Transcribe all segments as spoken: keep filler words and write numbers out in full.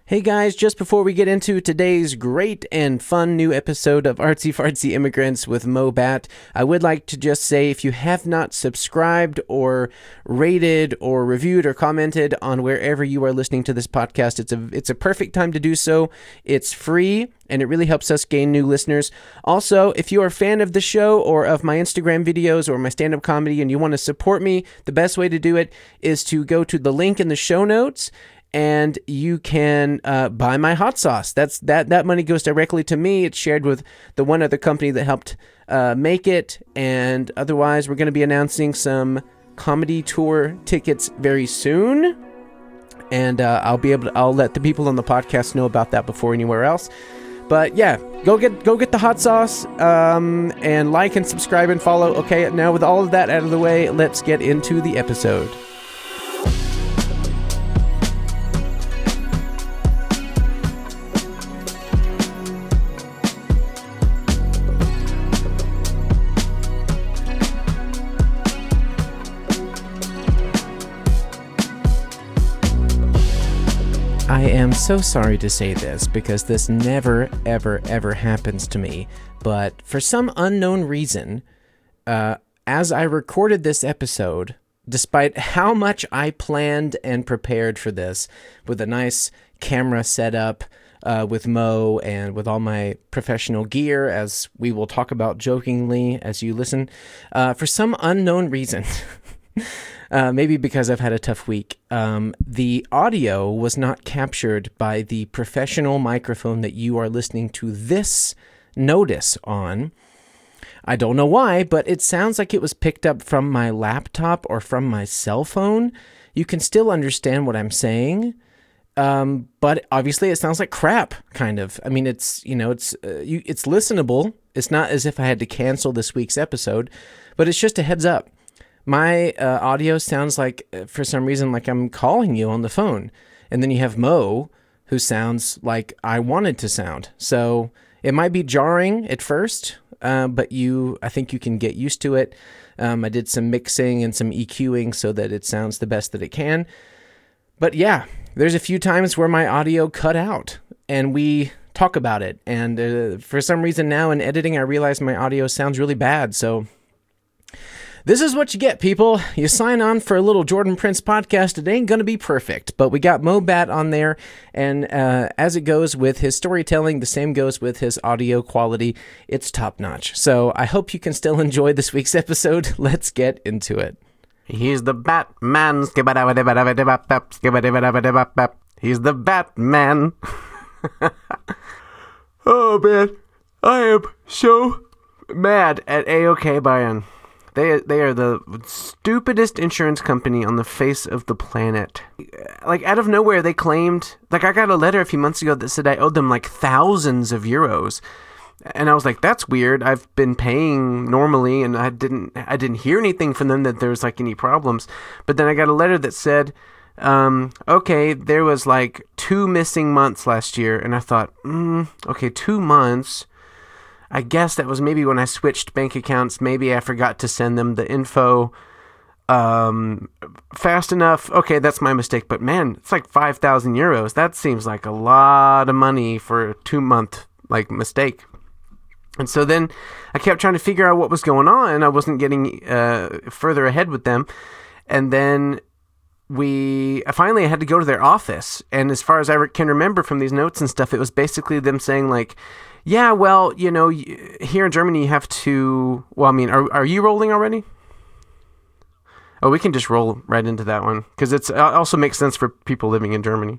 Hey guys, just before we get into today's great and fun new episode of Artsy Fartsy Immigrants with Mo Bat, I would like to just say if you have not subscribed or rated or reviewed or commented on wherever you are listening to this podcast, it's a it's a perfect time to do so. It's free and it really helps us gain new listeners. Also, if you are a fan of the show or of my Instagram videos or my stand-up comedy and you want to support me, the best way to do it is to go to the link in the show notes and you can uh, buy my hot sauce. That's that that money goes directly to me. It's shared with the one other company that helped uh, make it. And otherwise, we're going to be announcing some comedy tour tickets very soon. And uh, I'll be able to, I'll let the people on the podcast know about that before anywhere else. But yeah, go get go get the hot sauce um, and like and subscribe and follow. Okay, now with all of that out of the way, let's get into the episode. I am so sorry to say this because this never, ever, ever happens to me, but for some unknown reason, uh, as I recorded this episode, despite how much I planned and prepared for this with a nice camera setup uh, with Mo and with all my professional gear, as we will talk about jokingly as you listen, uh, for some unknown reason... Uh, maybe because I've had a tough week. Um, the audio was not captured by the professional microphone that you are listening to this notice on. I don't know why, but it sounds like it was picked up from my laptop or from my cell phone. You can still understand what I'm saying, um, but obviously it sounds like crap, kind of. I mean, it's, you know, it's uh, you, it's listenable. It's not as if I had to cancel this week's episode, but it's just a heads up. My uh, audio sounds like, uh, for some reason, like I'm calling you on the phone. And then you have Mo, who sounds like I wanted to sound. So it might be jarring at first, uh, but you, I think you can get used to it. Um, I did some mixing and some EQing so that it sounds the best that it can. But yeah, there's a few times where my audio cut out, and we talk about it. And uh, for some reason now in editing, I realize my audio sounds really bad, so... This is what you get, people. You sign on for a little Jordan Prince podcast. It ain't going to be perfect, but we got Mo Bat on there, and uh, as it goes with his storytelling, the same goes with his audio quality. It's top-notch. So I hope you can still enjoy this week's episode. Let's get into it. He's the Batman. He's the Batman. Oh, man. I am so mad at A O K Bayan. They they are the stupidest insurance company on the face of the planet. Like, out of nowhere, they claimed... Like, I got a letter a few months ago that said I owed them, like, thousands of euros. And I was like, that's weird. I've been paying normally, and I didn't I didn't hear anything from them that there was, like, any problems. But then I got a letter that said, um, okay, there was, like, two missing months last year. And I thought, mm, okay, two months... I guess that was maybe when I switched bank accounts. Maybe I forgot to send them the info um, fast enough. Okay, that's my mistake. But man, it's like five thousand euros. That seems like a lot of money for a two-month like mistake. And so then I kept trying to figure out what was going on. I wasn't getting uh, further ahead with them. And then we I finally had to go to their office. And as far as I can remember from these notes and stuff, it was basically them saying like, yeah, well, you know, here in Germany you have to... Well, I mean, are are you rolling already? Oh, we can just roll right into that one, because it also makes sense for people living in Germany.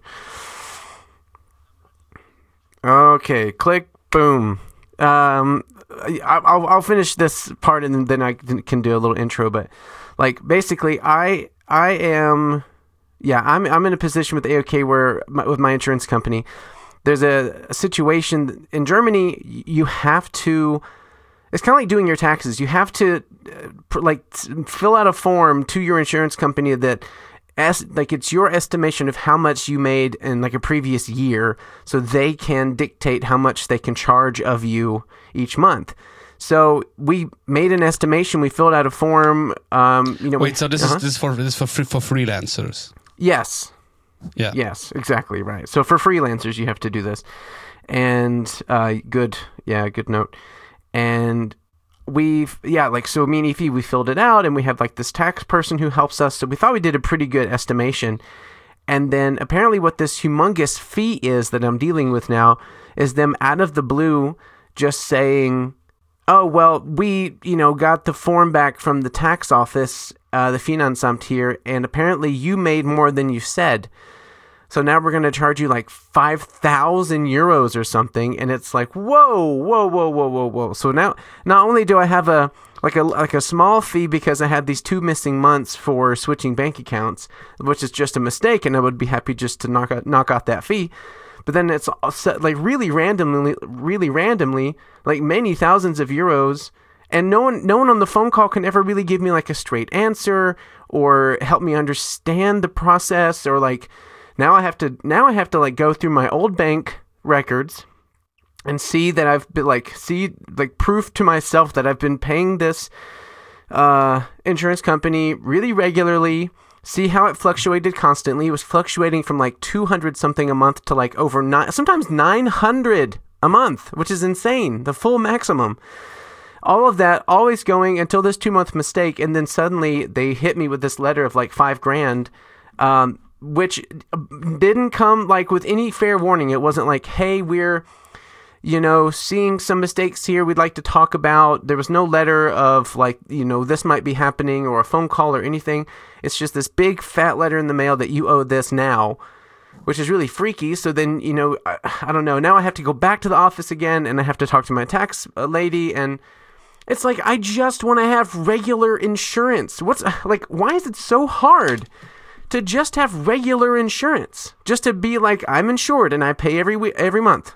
Okay, click, boom. Um, I'll I'll finish this part and then I can do a little intro. But like, basically, I I am, yeah, I'm I'm in a position with A O K where my, with my insurance company. There's a, a situation in Germany. You have to. It's kind of like doing your taxes. You have to uh, like fill out a form to your insurance company that, as like it's your estimation of how much you made in like a previous year, so they can dictate how much they can charge of you each month. So we made an estimation. We filled out a form. Um, you know. Wait. We, So this uh-huh. is this is for this is for free, for freelancers. Yes. Yeah. Yes, exactly right. So for freelancers, you have to do this. And uh, good, yeah, good note. And we've, yeah, like, so me and Ify, we filled it out, and we have like this tax person who helps us. So we thought we did a pretty good estimation. And then apparently what this humongous fee is that I'm dealing with now is them out of the blue just saying, oh, well, we, you know, got the form back from the tax office, uh, the Finanzamt here, and apparently you made more than you said. So now we're going to charge you like five thousand euros or something. And it's like, whoa, whoa, whoa, whoa, whoa, whoa. So now not only do I have a like a like a small fee because I had these two missing months for switching bank accounts, which is just a mistake, and I would be happy just to knock out, knock out that fee. But then it's like really randomly, really randomly, like many thousands of euros. And no one, no one on the phone call can ever really give me like a straight answer or help me understand the process, or like, Now I have to now I have to like go through my old bank records and see that I've been like see like proof to myself that I've been paying this uh, insurance company really regularly. See how it fluctuated constantly. It was fluctuating from like two hundred something a month to like over nine, sometimes nine hundred a month, which is insane. The full maximum. All of that always going until this two month mistake, and then suddenly they hit me with this letter of like five grand. Um, which didn't come like with any fair warning. It wasn't like, hey, we're, you know, seeing some mistakes here we'd like to talk about. There was no letter of like, you know, this might be happening or a phone call or anything. It's just this big fat letter in the mail that you owe this now, which is really freaky. So then, you know, I, I don't know. Now I have to go back to the office again, and I have to talk to my tax lady, and it's like, I just want to have regular insurance. What's like, why is it so hard to just have regular insurance, just to be like, I'm insured and I pay every week, every month?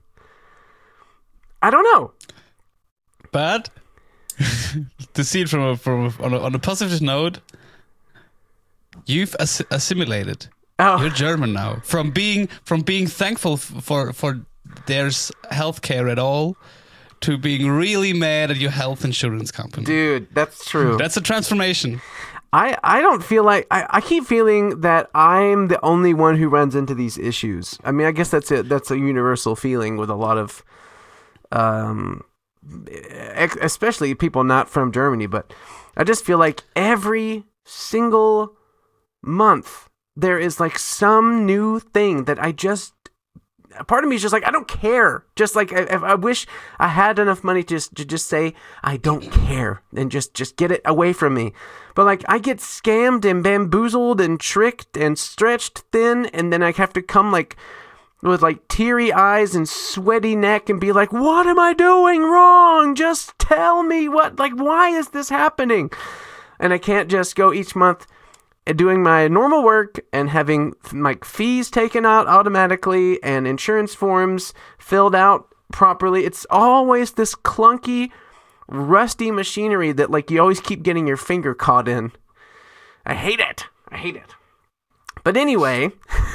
I don't know. But to see it from a, from a, on, a, on a positive note, you've ass- assimilated. Oh. You're German now. From being from being thankful for for there's healthcare at all, to being really mad at your health insurance company. Dude, that's true. That's a transformation. I, I don't feel like, I, I keep feeling that I'm the only one who runs into these issues. I mean, I guess that's it. That's a universal feeling with a lot of, um, especially people not from Germany, but I just feel like every single month there is like some new thing that I just, part of me is just like, I don't care. Just like, I, I wish I had enough money to just, to just say, I don't care, and just, just get it away from me. But like, I get scammed and bamboozled and tricked and stretched thin, and then I have to come like with like teary eyes and sweaty neck and be like, what am I doing wrong? Just tell me what, like, why is this happening? And I can't just go each month doing my normal work and having like fees taken out automatically and insurance forms filled out properly. It's always this clunky, rusty machinery that like you always keep getting your finger caught in. I hate it. I hate it. But anyway,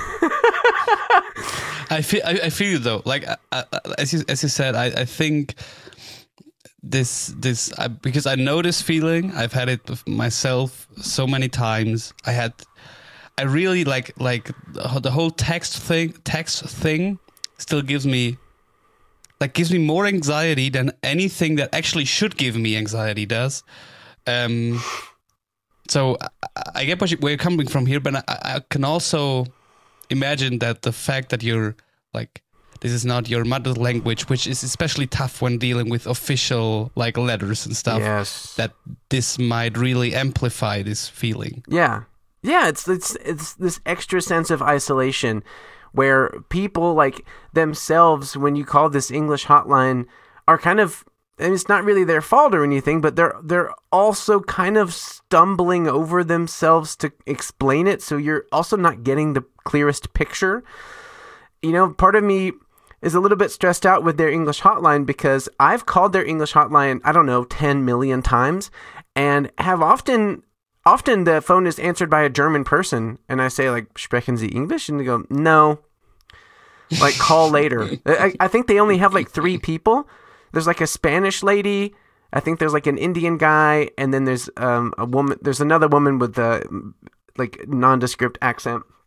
I feel I, I feel though, like uh, uh, as you as you said, I, I think this this I, because I know this feeling. I've had it myself so many times. I had I really like like the whole text thing. Text thing still gives me like gives me more anxiety than anything that actually should give me anxiety does. Um. So I, I get what you, where you're coming from here, but I, I can also imagine that the fact that you're like, this is not your mother language, which is especially tough when dealing with official like letters and stuff. Yes. That this might really amplify this feeling. Yeah. Yeah, it's it's it's this extra sense of isolation where people like themselves, when you call this English hotline, are kind of, and it's not really their fault or anything, but they're they're also kind of stumbling over themselves to explain it, so you're also not getting the clearest picture. You know, part of me is a little bit stressed out with their English hotline because I've called their English hotline, I don't know, ten million times, and have often, often the phone is answered by a German person, and I say, like, sprechen Sie English? And they go, no. Like, call later. I, I think they only have, like, three people. There's, like, a Spanish lady, I think there's, like, an Indian guy, and then there's um, a woman, there's another woman with a, like, nondescript accent.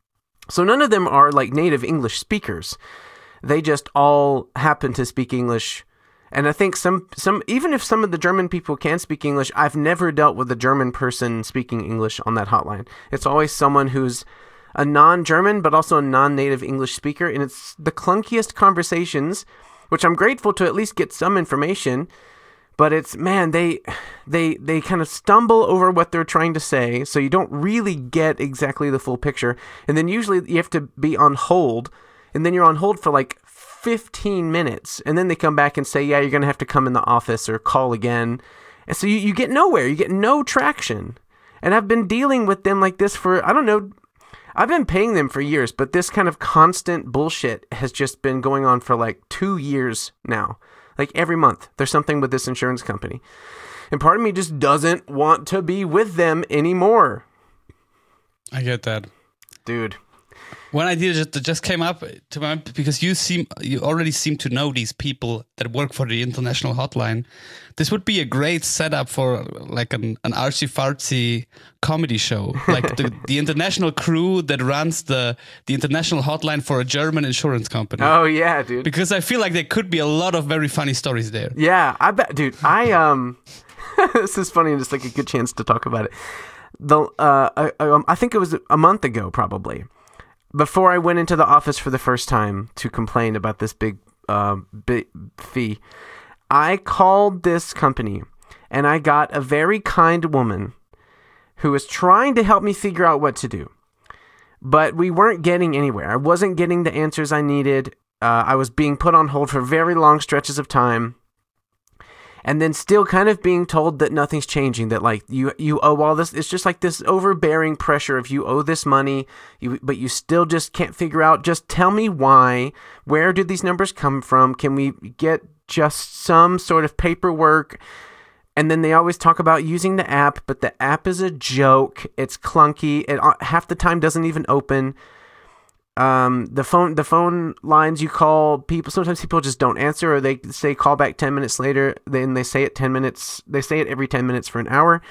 So none of them are like native English speakers. They just all happen to speak English. And I think some, some even if some of the German people can speak English, I've never dealt with a German person speaking English on that hotline. It's always someone who's a non-German, but also a non-native English speaker. And it's the clunkiest conversations, which I'm grateful to at least get some information. But it's, man, they they they kind of stumble over what they're trying to say, so you don't really get exactly the full picture. And then usually you have to be on hold, and then you're on hold for like fifteen minutes, and then they come back and say, yeah, you're going to have to come in the office or call again. And so you, you get nowhere. You get no traction. And I've been dealing with them like this for, I don't know, I've been paying them for years, but this kind of constant bullshit has just been going on for like two years now. Like every month, there's something with this insurance company. And part of me just doesn't want to be with them anymore. I get that. Dude. One idea just, just came up to my because you seem you already seem to know these people that work for the international hotline. This would be a great setup for like an, an artsy-fartsy comedy show. Like the, the international crew that runs the, the international hotline for a German insurance company. Oh, yeah, dude. Because I feel like there could be a lot of very funny stories there. Yeah, I bet, dude. I, um, this is funny and just like a good chance to talk about it. The, uh, I, um, I think it was a month ago, probably. Before I went into the office for the first time to complain about this big, uh, big fee, I called this company and I got a very kind woman who was trying to help me figure out what to do. But we weren't getting anywhere. I wasn't getting the answers I needed. Uh, I was being put on hold for very long stretches of time. And then still kind of being told that nothing's changing, that like you you owe all this. It's just like this overbearing pressure of you owe this money, you, but you still just can't figure out. Just tell me why. Where do these numbers come from? Can we get just some sort of paperwork? And then they always talk about using the app, but the app is a joke. It's clunky. It half the time doesn't even open. Um, the phone, the phone lines you call people, sometimes people just don't answer, or they say call back ten minutes later. Then they say it ten minutes. They say it every ten minutes for an hour.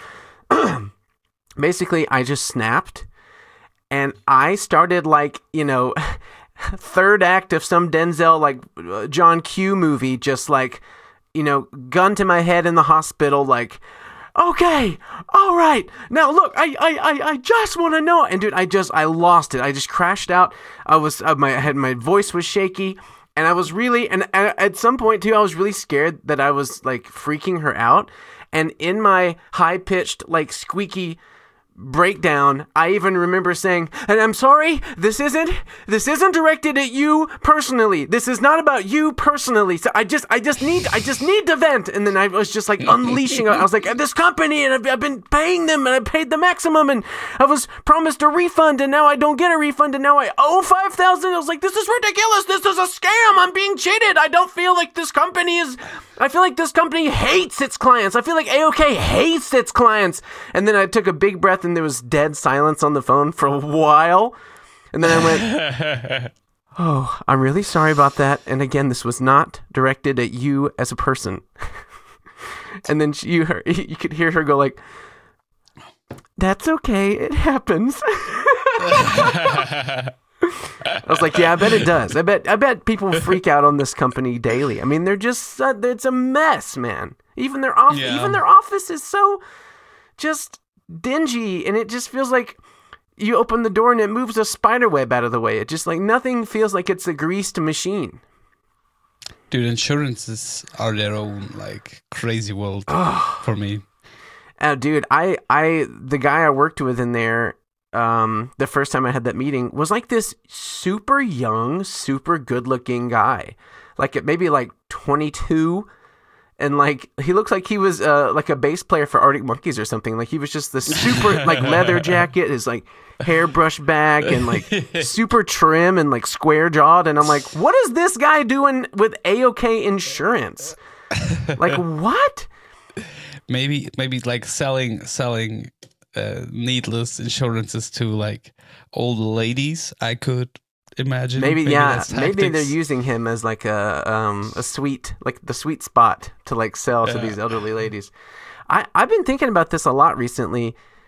Basically, I just snapped and I started like, you know, third act of some Denzel, like John Q movie, just like, you know, gun to my head in the hospital, like, okay, all right. Now look, I I I, I just want to know. And dude, I just I lost it. I just crashed out. I was uh, my head, my voice was shaky, and I was really and, and at some point too, I was really scared that I was like freaking her out. And in my high pitched, like squeaky breakdown, I even remember saying, and I'm sorry, this isn't this isn't directed at you personally. This is not about you personally. So I just I just need I just need to vent. And then I was just like unleashing. I was like, this company, and I've, I've been paying them, and I paid the maximum, and I was promised a refund, and now I don't get a refund, and now I owe five thousand. I was like, this is ridiculous. This is a scam. I'm being cheated. I don't feel like this company is. I feel like this company hates its clients. I feel like A O K hates its clients. And then I took a big breath, and there was dead silence on the phone for a while. And then I went, oh, I'm really sorry about that. And again, this was not directed at you as a person. And then she, you, her, you could hear her go like, that's okay. It happens. I was like, yeah, I bet it does. I bet I bet people freak out on this company daily. I mean, they're just, uh, it's a mess, man. Even their off, Yeah. even their office is so just dingy, and it just feels like you open the door and it moves a spider web out of the way. It just like nothing feels like it's a greased machine. Dude, insurances are their own like crazy world for me. Uh, dude, I, I, the guy I worked with in there, um, the first time I had that meeting was like this super young, super good looking guy, like maybe like twenty-two. And like, he looks like he was, uh, like a bass player for Arctic Monkeys or something. Like he was just the super like leather jacket, his like hair brushed back, and like super trim and like square jawed. And I'm like, what is this guy doing with A O K Insurance? Like what? Maybe, maybe like selling, selling uh, needless insurances to like old ladies. I could imagine. Maybe, maybe yeah. that's Maybe they're tactics. using him as like a um a sweet like the sweet spot to like sell to Yeah. these elderly ladies. I I've been thinking about this a lot recently.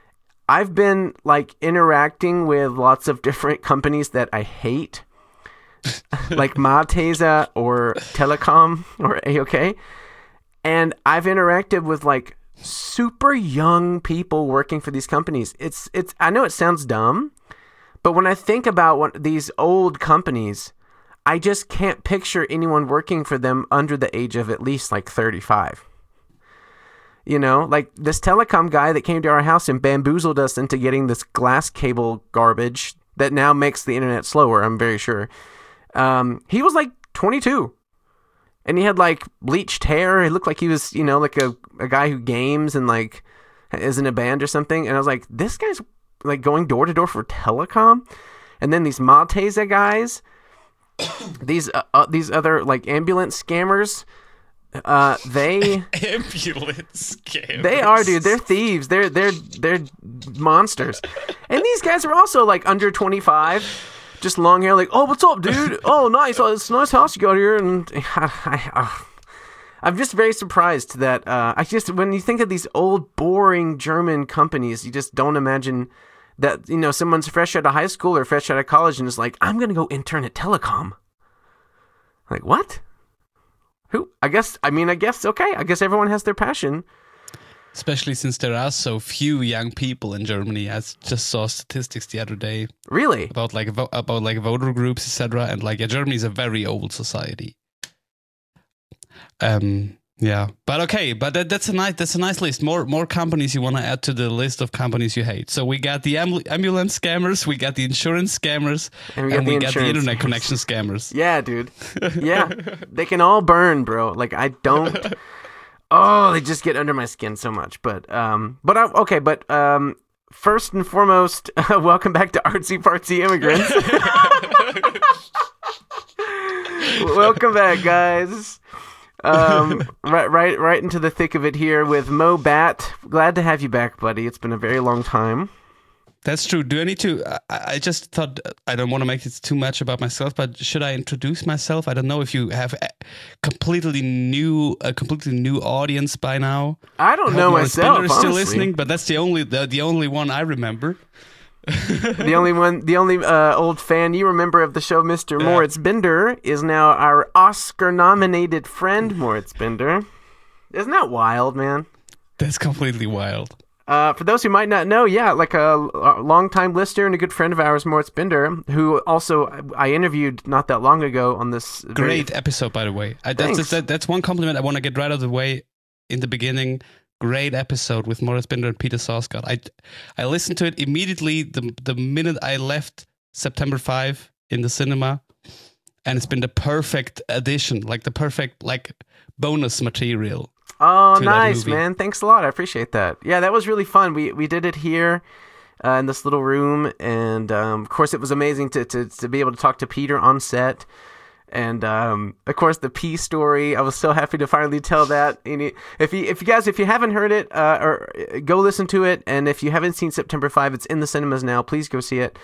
I've been like interacting with lots of different companies that I hate, like Malteser or Telecom or A O K, and I've interacted with like super young people working for these companies. It's it's. I know it sounds dumb, but when I think about what these old companies, I just can't picture anyone working for them under the age of at least like thirty-five. You know, like this telecom guy that came to our house and bamboozled us into getting this glass cable garbage that now makes the internet slower, I'm very sure. Um, he was like twenty-two. And he had like bleached hair. He looked like he was, you know, like a, a guy who games and like is in a band or something. And I was like, this guy's like going door to door for telecom. And then these Malteser guys, these uh, uh, these other like ambulance scammers. Uh, they ambulance scammers. They are, dude. They're thieves. They're they're they're monsters. And these guys are also like under twenty-five, just long hair. Like, oh, what's up, dude? Oh, nice. Oh, it's a nice house you got here. And I, I, uh, I'm just very surprised that uh, I just when you think of these old, boring German companies, you just don't imagine that you know someone's fresh out of high school or fresh out of college and is like, I'm gonna go intern at Telecom. Like, what? Who? I guess, I mean, I guess, okay. I guess everyone has their passion. Especially since there are so few young people in Germany. I just saw statistics the other day. Really? About like vo- about like voter groups, et cetera. And like, yeah, Germany is a very old society. Um, yeah, but okay, but that, that's a nice that's a nice list. More more companies you want to add to the list of companies you hate. So we got the ambul- ambulance scammers, we got the insurance scammers, and we got, and the, we got the internet scammers. connection scammers. Yeah, dude. Yeah, they can all burn, bro. Like I don't. Oh, they just get under my skin so much. But um, but I, okay, but um, first and foremost, uh, welcome back to Artsy Fartsy Immigrants. Welcome back, guys. um, right, right, right into the thick of it here with Mo Bat. Glad to have you back, buddy. It's been a very long time. That's true. Do I need to? I, I just thought I don't want to make it too much about myself, but should I introduce myself? I don't know if you have a completely new, a completely new audience by now. I don't I know myself. Spinner is still listening, but that's the only the, the only one I remember. the only one, the only uh, old fan you remember of the show, Mister Yeah. Moritz Binder, is now our Oscar-nominated friend, Moritz Binder. Isn't that wild, man? That's completely wild. Uh, for those who might not know, yeah, like a, a longtime listener and a good friend of ours, Moritz Binder, who also I interviewed not that long ago on this great very... episode, by the way. I, that's, that's, that, that's one compliment I want to get right out of the way in the beginning. Great episode with Moritz Binder and Peter Sarsgaard. I I listened to it immediately the the minute I left September fifth in the cinema, and it's been the perfect addition, like the perfect like bonus material. Oh, nice, man! Thanks a lot. I appreciate that. Yeah, that was really fun. We we did it here uh, in this little room, and um, of course, it was amazing to, to to be able to talk to Peter on set. And um, of course, the P story. I was so happy to finally tell that. If you, if you guys, if you haven't heard it, uh, or go listen to it. And if you haven't seen September fifth, it's in the cinemas now. Please go see it.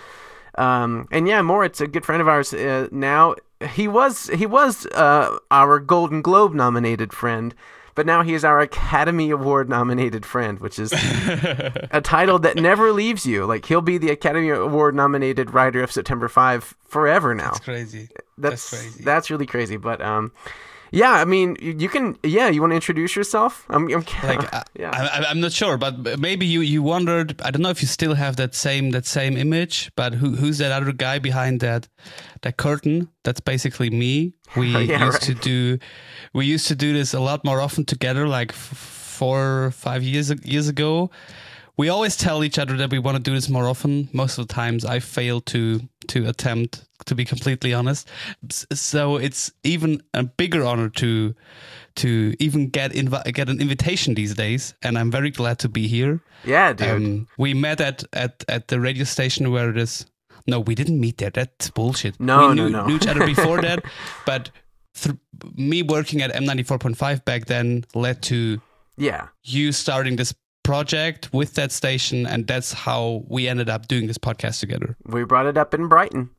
Um, and yeah, Moritz, a good friend of ours. Uh, now he was he was uh, our Golden Globe nominated friend, but now he is our Academy Award nominated friend, which is a title that never leaves you. Like he'll be the Academy Award nominated writer of September fifth forever now. That's crazy. That's, That's crazy. That's really crazy. But um, yeah, I mean, you can. Yeah, you want to introduce yourself? I'm, I'm like, uh, yeah. I, I'm not sure, but maybe you, you wondered. I don't know if you still have that same that same image, but who who's that other guy behind that that curtain? That's basically me. We yeah, used right. to do we used to do this a lot more often together, like f- four five years years ago. We always tell each other that we want to do this more often. Most of the times I fail to to attempt, to be completely honest. So it's even a bigger honor to to even get invi- get an invitation these days. And I'm very glad to be here. Yeah, dude. Um, we met at, at, at the radio station where it is. No, we didn't meet there. That's bullshit. No, we no, knew, no. knew each other before that. But th- me working at M ninety-four point five back then led to yeah you starting this project with that station, and that's how we ended up doing this podcast together. We brought it up in Brighton.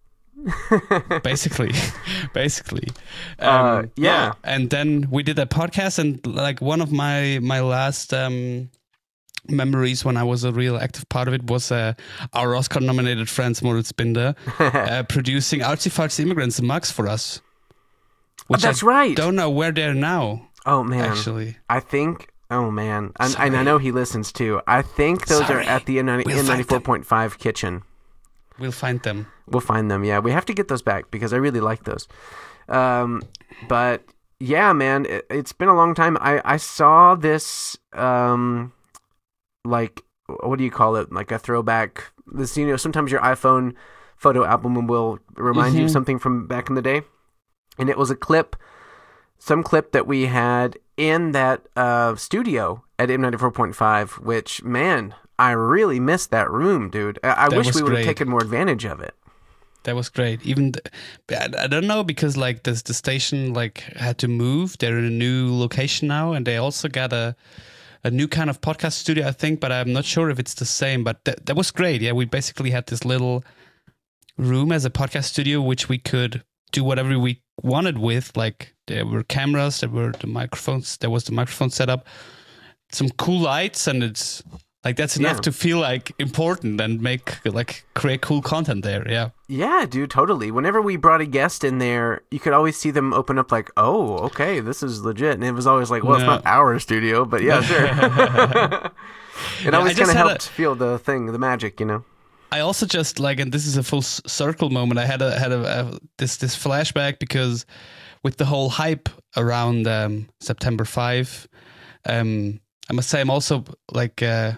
basically basically um, uh, yeah. yeah and then we did a podcast, and like one of my my last um memories when I was a real active part of it was uh, our Oscar-nominated friends Moritz Binder uh, producing Artsy Fartsy Immigrants and Mugs for us. Which oh, that's I right. Don't know where they're now. Oh man, actually, I think. Oh man, and, and I know he listens too. I think those Sorry. are at the N ninety-four point five kitchen. We'll find them. We'll find them. Yeah, we have to get those back because I really like those. Um, but yeah, man, it, it's been a long time. I I saw this. Um, like what do you call it? Like a throwback. This, you know, sometimes your iPhone photo album will remind mm-hmm. you of something from back in the day, and it was a clip. Some clip that we had in that uh, studio at M ninety-four point five, which, man, I really missed that room, dude. I, I wish we would have taken more advantage of it. That was great. Even, the, I don't know, because like the, the station like had to move. They're in a new location now, and they also got a a new kind of podcast studio, I think, but I'm not sure if it's the same. But th- that was great. Yeah, we basically had this little room as a podcast studio, which we could do whatever we wanted with. Like there were cameras, there were the microphones, there was the microphone setup, some cool lights, and it's like that's enough yeah. to feel like important and make like create cool content there. Yeah. Yeah, dude, totally. Whenever we brought a guest in there, you could always see them open up like, oh, okay, this is legit. And it was always like, well, no. it's not our studio, but yeah, sure. it yeah, always kind of helped a... feel the thing, the magic, you know? I also just like, and this is a full circle moment. I had a had a, a this this flashback because with the whole hype around um, September fifth, um, I must say I'm also like uh,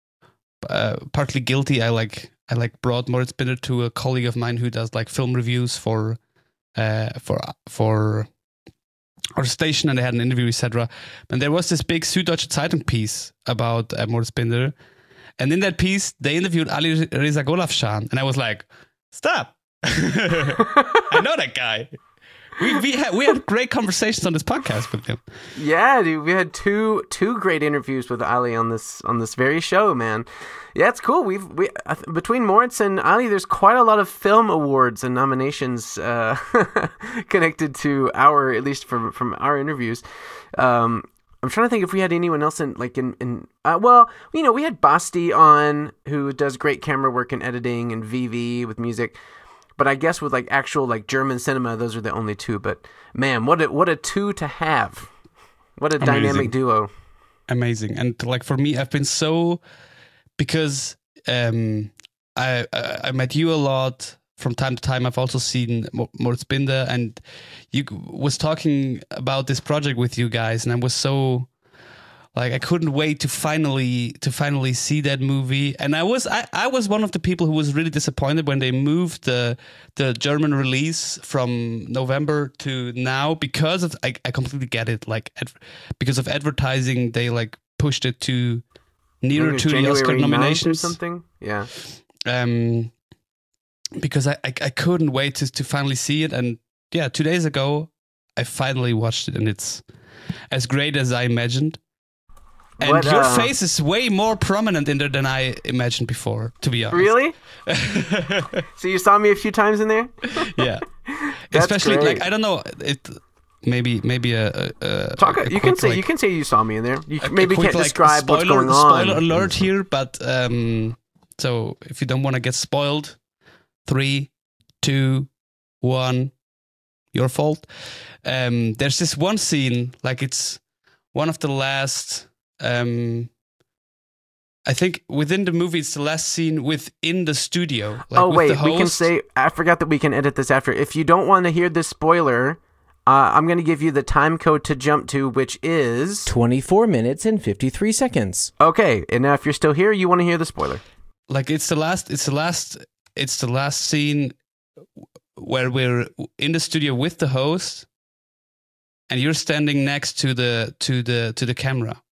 uh, partly guilty. I like I like brought Moritz Binder to a colleague of mine who does like film reviews for uh, for for our station, and they had an interview, et cetera. And there was this big Süddeutsche Zeitung piece about uh, Moritz Binder. And in that piece, they interviewed Ali Reza Golafshan, and I was like, "Stop! I know that guy. We we had we had great conversations on this podcast with him." Yeah, dude, we had two two great interviews with Ali on this on this very show, man. Yeah, it's cool. We've we uh, between Moritz and Ali, there's quite a lot of film awards and nominations uh, connected to our, at least from from our interviews. Um, I'm trying to think if we had anyone else in, like, in, in uh, well, you know, we had Basti on, who does great camera work and editing, and V V with music. But I guess with, like, actual, like, German cinema, those are the only two. But, man, what a, what a two to have. What a Amazing. Dynamic duo. Amazing. And, like, for me, I've been so, because um, I, I I met you a lot. From time to time, I've also seen Moritz Binder, and you was talking about this project with you guys, and I was so like I couldn't wait to finally to finally see that movie. And I was I, I was one of the people who was really disappointed when they moved the the German release from November to now, because of I, I completely get it. Like ad, because of advertising, they like pushed it to nearer to January the Oscar nominations or something. Yeah. Um. Because I, I, I couldn't wait to, to finally see it. And yeah, two days ago, I finally watched it, and it's as great as I imagined. And what, your uh, face is way more prominent in there than I imagined before, to be honest. Really? So you saw me a few times in there? Yeah. Especially, great. like, I don't know, it maybe maybe a... a, Talk, a, a you, quick, can say, like, you can say you saw me in there. You a, maybe a quick, can't like, describe spoiler, what's going on. Spoiler alert here, but um, so if you don't want to get spoiled... Three, two, one, your fault. Um, there's this one scene, like it's one of the last, um, I think within the movie, it's the last scene within the studio. Like oh, with wait, the host. We can say, I forgot that we can edit this after. If you don't want to hear this spoiler, uh, I'm going to give you the time code to jump to, which is... twenty-four minutes and fifty-three seconds. Okay, and now if you're still here, you want to hear the spoiler. Like it's the last, it's the last... It's the last scene where we're in the studio with the host, and you're standing next to the to the to the camera.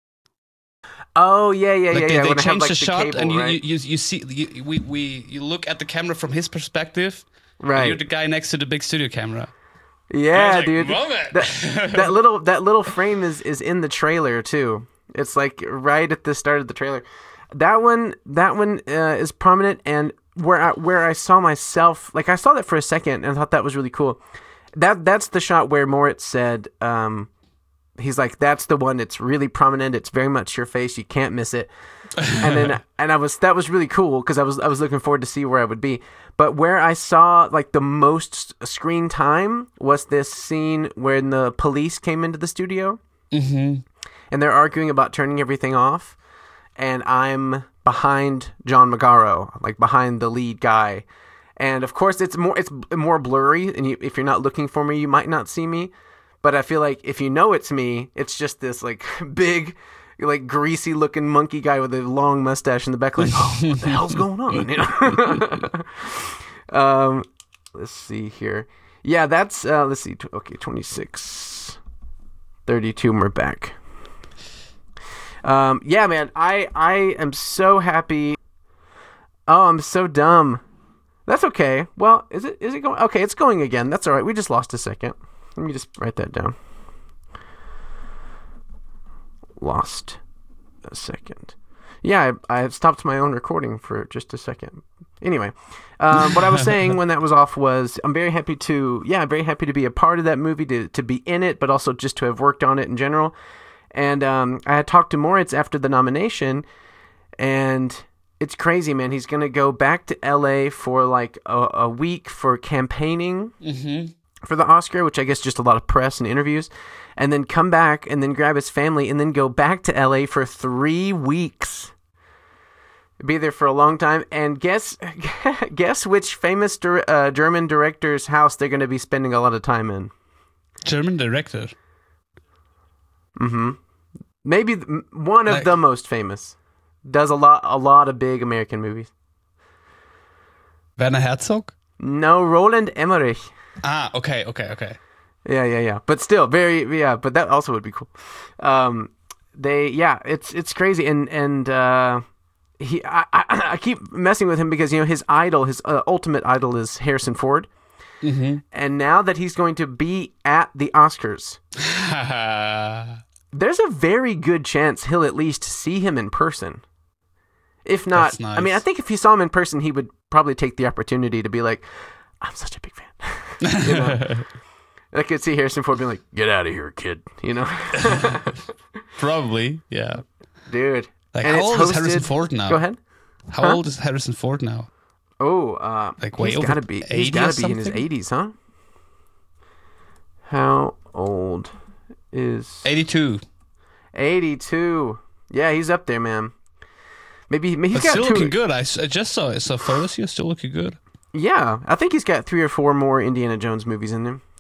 Oh yeah, yeah, like yeah. They, yeah. they when change have, like, the, the shot, cable, and you, right? you you see you, we we you look at the camera from his perspective. Right. And you're the guy next to the big studio camera. Yeah, like, dude. That, that little that little frame is is in the trailer too. It's like right at the start of the trailer. That one that one uh, is prominent, and where I, where I saw myself, like I saw that for a second and I thought that was really cool. That that's the shot where Moritz said, um, he's like, that's the one that's really prominent. It's very much your face. You can't miss it. And then, and I was, that was really cool because I was, I was looking forward to see where I would be. But where I saw like the most screen time was this scene when the police came into the studio Mm-hmm. and they're arguing about turning everything off. And I'm behind John Magaro, like behind the lead guy. And of course, it's more it's more blurry, and you, if you're not looking for me, you might not see me. But I feel like if you know it's me, it's just this like big, like greasy looking monkey guy with a long mustache in the back, like, oh, what the hell's going on? You know? um, let's see here. Yeah, that's uh, let's see. Okay, twenty-six, thirty-two. And we're back. Um, yeah, man, I I am so happy. Oh, I'm so dumb. That's okay. Well, is it is it going? Okay, it's going again. That's all right. We just lost a second. Let me just write that down. Lost a second. Yeah, I, I stopped my own recording for just a second. Anyway, um, what I was saying when that was off was I'm very happy to, yeah, I'm very happy to be a part of that movie, to, to be in it, but also just to have worked on it in general. And um, I had talked to Moritz after the nomination, and it's crazy, man. He's going to go back to L A for like a, a week for campaigning Mm-hmm. for the Oscar, which I guess just a lot of press and interviews, and then come back and then grab his family and then go back to L A for three weeks. Be there for a long time. And guess guess which famous dir- uh, German director's house they're going to be spending a lot of time in. German director. Mm-hmm. Maybe th- one of Like- the most famous. Does a lot a lot of big American movies. Werner Herzog? No, Roland Emmerich. Ah, okay, okay, okay. Yeah, yeah, yeah. But still, very, yeah. But that also would be cool. Um, they, yeah, it's it's crazy, and and uh, he, I, I, I keep messing with him because you know his idol, his uh, ultimate idol is Harrison Ford, Mm-hmm. and now that he's going to be at the Oscars, there's a very good chance he'll at least see him in person. If not, That's nice. I mean, I think if he saw him in person, he would probably take the opportunity to be like, "I'm such a big fan." You know? I could see Harrison Ford being like, "Get out of here, kid," you know? Probably, yeah. Dude. Like, And how it's old is hosted- Harrison Ford now? Go ahead. How Huh? old is Harrison Ford now? Oh, uh, Like, way he's over gotta be. He's eighty gotta or be in his something? eighties, huh? How old is eighty-two. eighty-two? Yeah, he's up there, man. Maybe, maybe he's But got still two. looking good. I, s- I just saw it. So photos here, still looking good. Yeah, I think he's got three or four more Indiana Jones movies in him.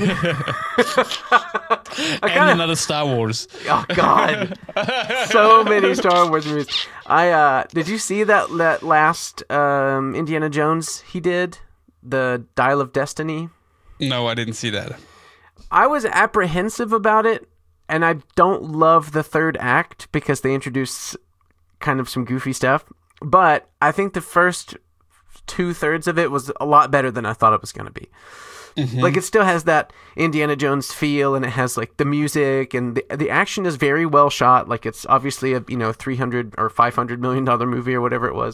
I And kinda, another Star Wars. oh God, so many Star Wars movies. I uh, did you see that that last um, Indiana Jones he did, the Dial of Destiny? No, I didn't see that. I was apprehensive about it, and I don't love the third act because they introduce kind of some goofy stuff. But I think the first two thirds of it was a lot better than I thought it was going to be. Mm-hmm. Like, it still has that Indiana Jones feel, and it has like the music, and the the action is very well shot. Like, it's obviously a you know three hundred or five hundred million dollar movie or whatever it was.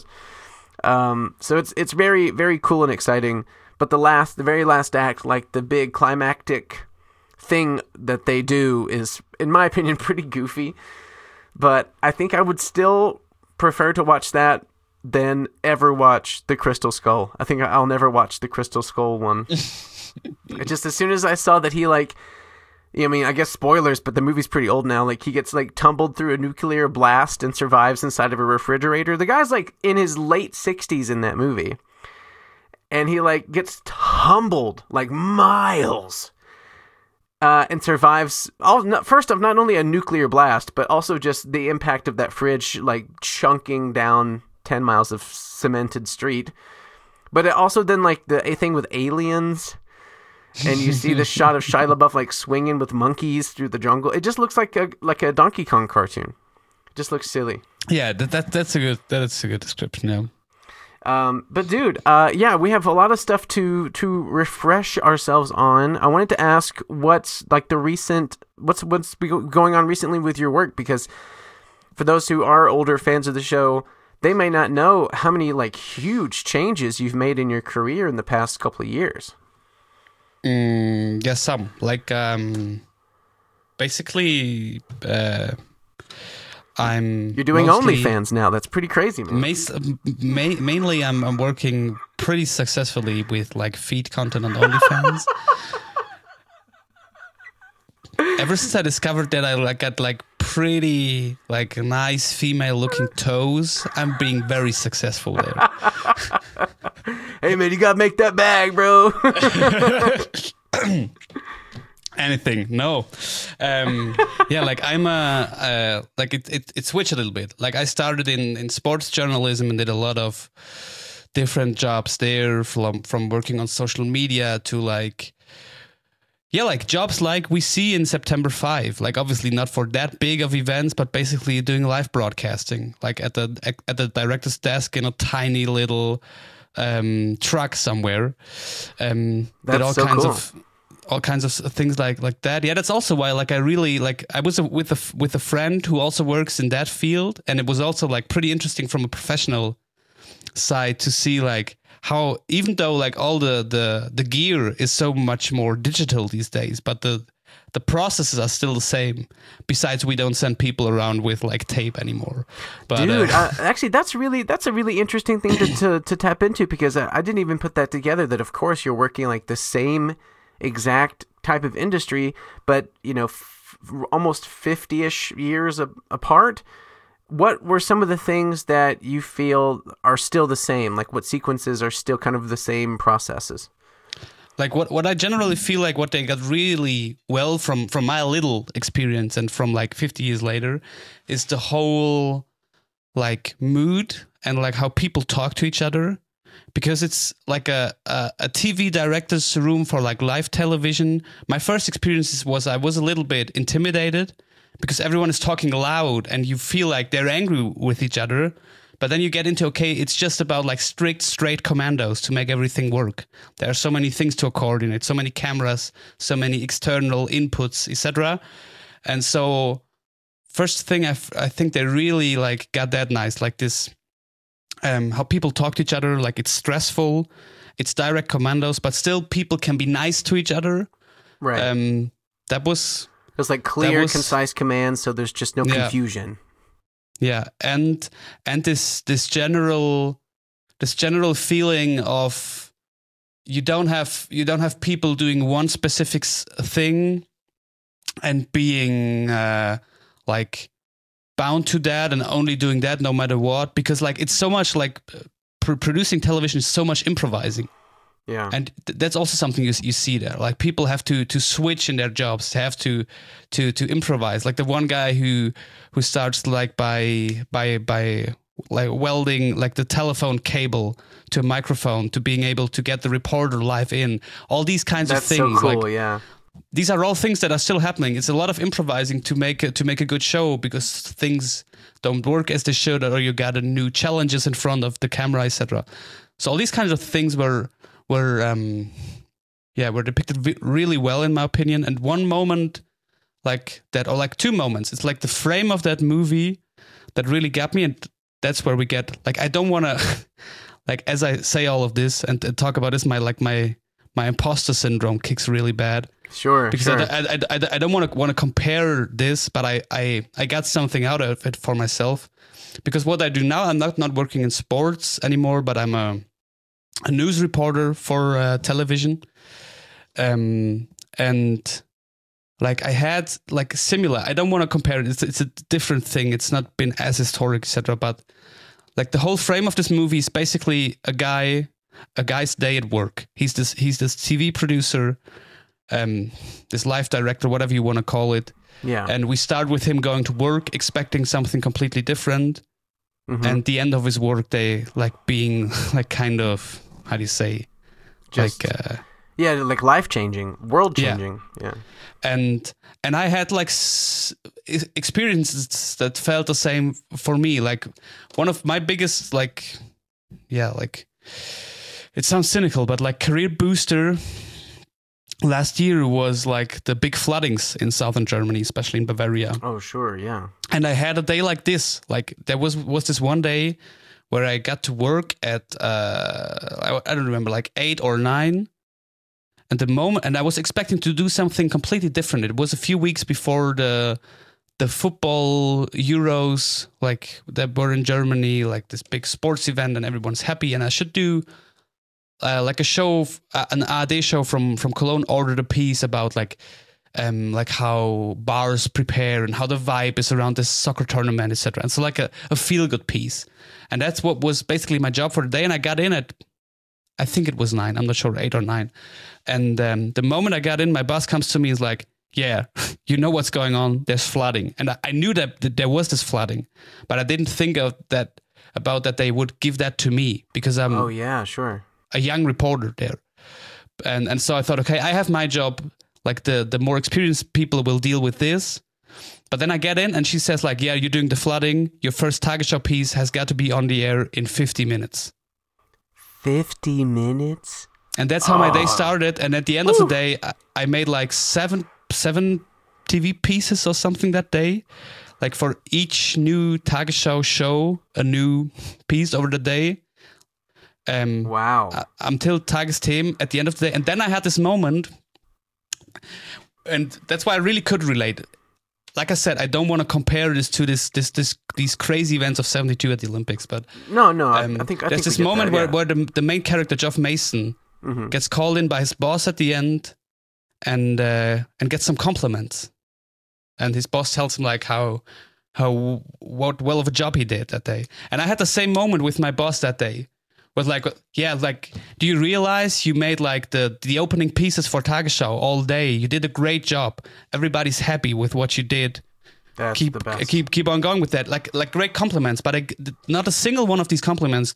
Um, so it's it's very very cool and exciting. But the last, the very last act, like the big climactic thing that they do, is, in my opinion, pretty goofy. But I think I would still prefer to watch that than ever watch the Crystal Skull. I think I'll never watch the Crystal Skull one. Just as soon as I saw that he like, I mean, I guess spoilers, but the movie's pretty old now. Like, he gets like tumbled through a nuclear blast and survives inside of a refrigerator. The guy's like in his late sixties in that movie. And he like gets tumbled like miles uh, and survives. All, not, first off, not only a nuclear blast, but also just the impact of that fridge like chunking down ten miles of cemented street. But it also then like the a thing with aliens, and you see the shot of Shia LaBeouf like swinging with monkeys through the jungle. It just looks like a like a Donkey Kong cartoon. It just looks silly. Yeah, that, that that's a good that's a good description. Yeah. Um, but dude, uh, yeah, we have a lot of stuff to to refresh ourselves on. I wanted to ask what's like the recent what's what's be going on recently with your work, because for those who are older fans of the show, they may not know how many like huge changes you've made in your career in the past couple of years. Mm, yeah, some like um, basically, uh, I'm. You're doing mostly- OnlyFans now. That's pretty crazy, man. Mas- ma- mainly, I'm, I'm working pretty successfully with like feed content on OnlyFans. Ever since I discovered that I like got like pretty like nice female-looking toes, I'm being very successful there. Hey, man, you gotta make that bag, bro. Anything? No. Um, yeah, like I'm a uh, like it, it it switched a little bit. Like I started in in sports journalism and did a lot of different jobs there, from from working on social media to like. Yeah, like jobs like we see in September fifth, like obviously not for that big of events, but basically doing live broadcasting, like at the at the director's desk in a tiny little um, truck somewhere. Um, That's did all so kinds cool. of all kinds of things like like that. Yeah, that's also why like I really like I was a, with a with a friend who also works in that field, and it was also like pretty interesting from a professional side to see like. How even though like all the, the, the gear is so much more digital these days, but the the processes are still the same. Besides, we don't send people around with like tape anymore. But, Dude, uh, uh, actually, that's really that's a really interesting thing to to, to tap into because I, I didn't even put that together. That of course you're working like the same exact type of industry, but you know, f- almost fifty-ish years a- apart. What were some of the things that you feel are still the same? Like what sequences are still kind of the same processes? like what, what I generally feel like what they got really well from, from my little experience and from like fifty years later is the whole like mood and like how people talk to each other. Because it's like a, a, a T V director's room for like live television. My first experiences was I was a little bit intimidated because everyone is talking loud and you feel like they're angry with each other. But then you get into, okay, it's just about like strict, straight commandos to make everything work. There are so many things to coordinate, so many cameras, so many external inputs, et cetera. And so first thing I, f- I think they really like got that nice, like this, um, how people talk to each other, like it's stressful, it's direct commandos, but still people can be nice to each other. Right. Um, that was... It's like clear, was- concise commands, so there's just no Yeah. confusion. Yeah, and and this this general this general feeling of you don't have you don't have people doing one specific s- thing and being uh, like bound to that and only doing that no matter what, because like it's so much like pr- producing television is so much improvising. Yeah. And th- that's also something you you see there. Like people have to to switch in their jobs, have to to to improvise. Like the one guy who who starts like by by by like welding like the telephone cable to a microphone to being able to get the reporter live in. All these kinds That's of things. so cool, Like, yeah. these are all things that are still happening. It's a lot of improvising to make a, to make a good show because things don't work as they should, or you got a new challenges in front of the camera, et cetera. So all these kinds of things were were um, yeah were depicted v- really well in my opinion. And one moment like that, or like two moments, it's like the frame of that movie that really got me, and that's where we get like I don't want to like as I say all of this and, and talk about this, my like my my imposter syndrome kicks really bad. Sure, Because sure. I, I, I, I don't want to want to compare this, but I, I, I got something out of it for myself. Because what I do now, I'm not, not working in sports anymore, but I'm a, a news reporter for uh, television. Um, and like I had like similar, I don't want to compare it. It's, it's a different thing. It's not been as historic, et cetera. But like the whole frame of this movie is basically a guy, a guy's day at work. He's this, he's this T V producer, um, this live director, whatever you want to call it. Yeah. And we start with him going to work, expecting something completely different. Mhm. And the end of his work day, like being like kind of, how do you say? Just- like, uh, Yeah, like life changing, world Yeah. changing. Yeah. and and I had like s- e- experiences that felt the same for me. Like one of my biggest, like, yeah, like it sounds cynical, but like career booster last year was like the big floodings in southern Germany, especially in Bavaria. Oh, sure. Yeah. And I had a day like this. Like there was was this one day where I got to work at uh I, I don't remember, like eight or nine. And the moment, and I was expecting to do something completely different. It was a few weeks before the the football Euros, like that were in Germany, like this big sports event, and everyone's happy. And I should do uh, like a show, uh, an A R D show from from Cologne. Ordered a piece about like um like how bars prepare and how the vibe is around this soccer tournament, et cetera. And so like a, a feel good piece, and that's what was basically my job for the day. And I got in at, I think it was nine. I'm not sure, eight or nine. And um, the moment I got in, my boss comes to me and is like, yeah, you know what's going on. There's flooding. And I, I knew that, that there was this flooding, but I didn't think of that about that they would give that to me because I'm oh, yeah, sure. a young reporter there. And and so I thought, okay, I have my job. Like the, the more experienced people will deal with this. But then I get in and she says like, yeah, you're doing the flooding. Your first Tagesschau piece has got to be on the air in fifty minutes. fifty minutes? And that's how oh. my day started. And at the end Ooh. of the day, I, I made like seven seven T V pieces or something that day. Like for each new Tagesschau show, a new piece over the day. Um, wow. Uh, until Tagesthemen at the end of the day. And then I had this moment, and that's why I really could relate. Like I said, I don't want to compare this to this this this these crazy events of seventy-two at the Olympics, but no, no, um, I think I there's think this moment that, yeah. where, where the the main character Geoff Mason mm-hmm. gets called in by his boss at the end, and uh, and gets some compliments, and his boss tells him like how how what well of a job he did that day, and I had the same moment with my boss that day. Was like, yeah, like, do you realize you made like the, the opening pieces for Tagesschau all day? You did a great job. Everybody's happy with what you did. That's keep the best. keep keep on going with that. Like like great compliments, but I, not a single one of these compliments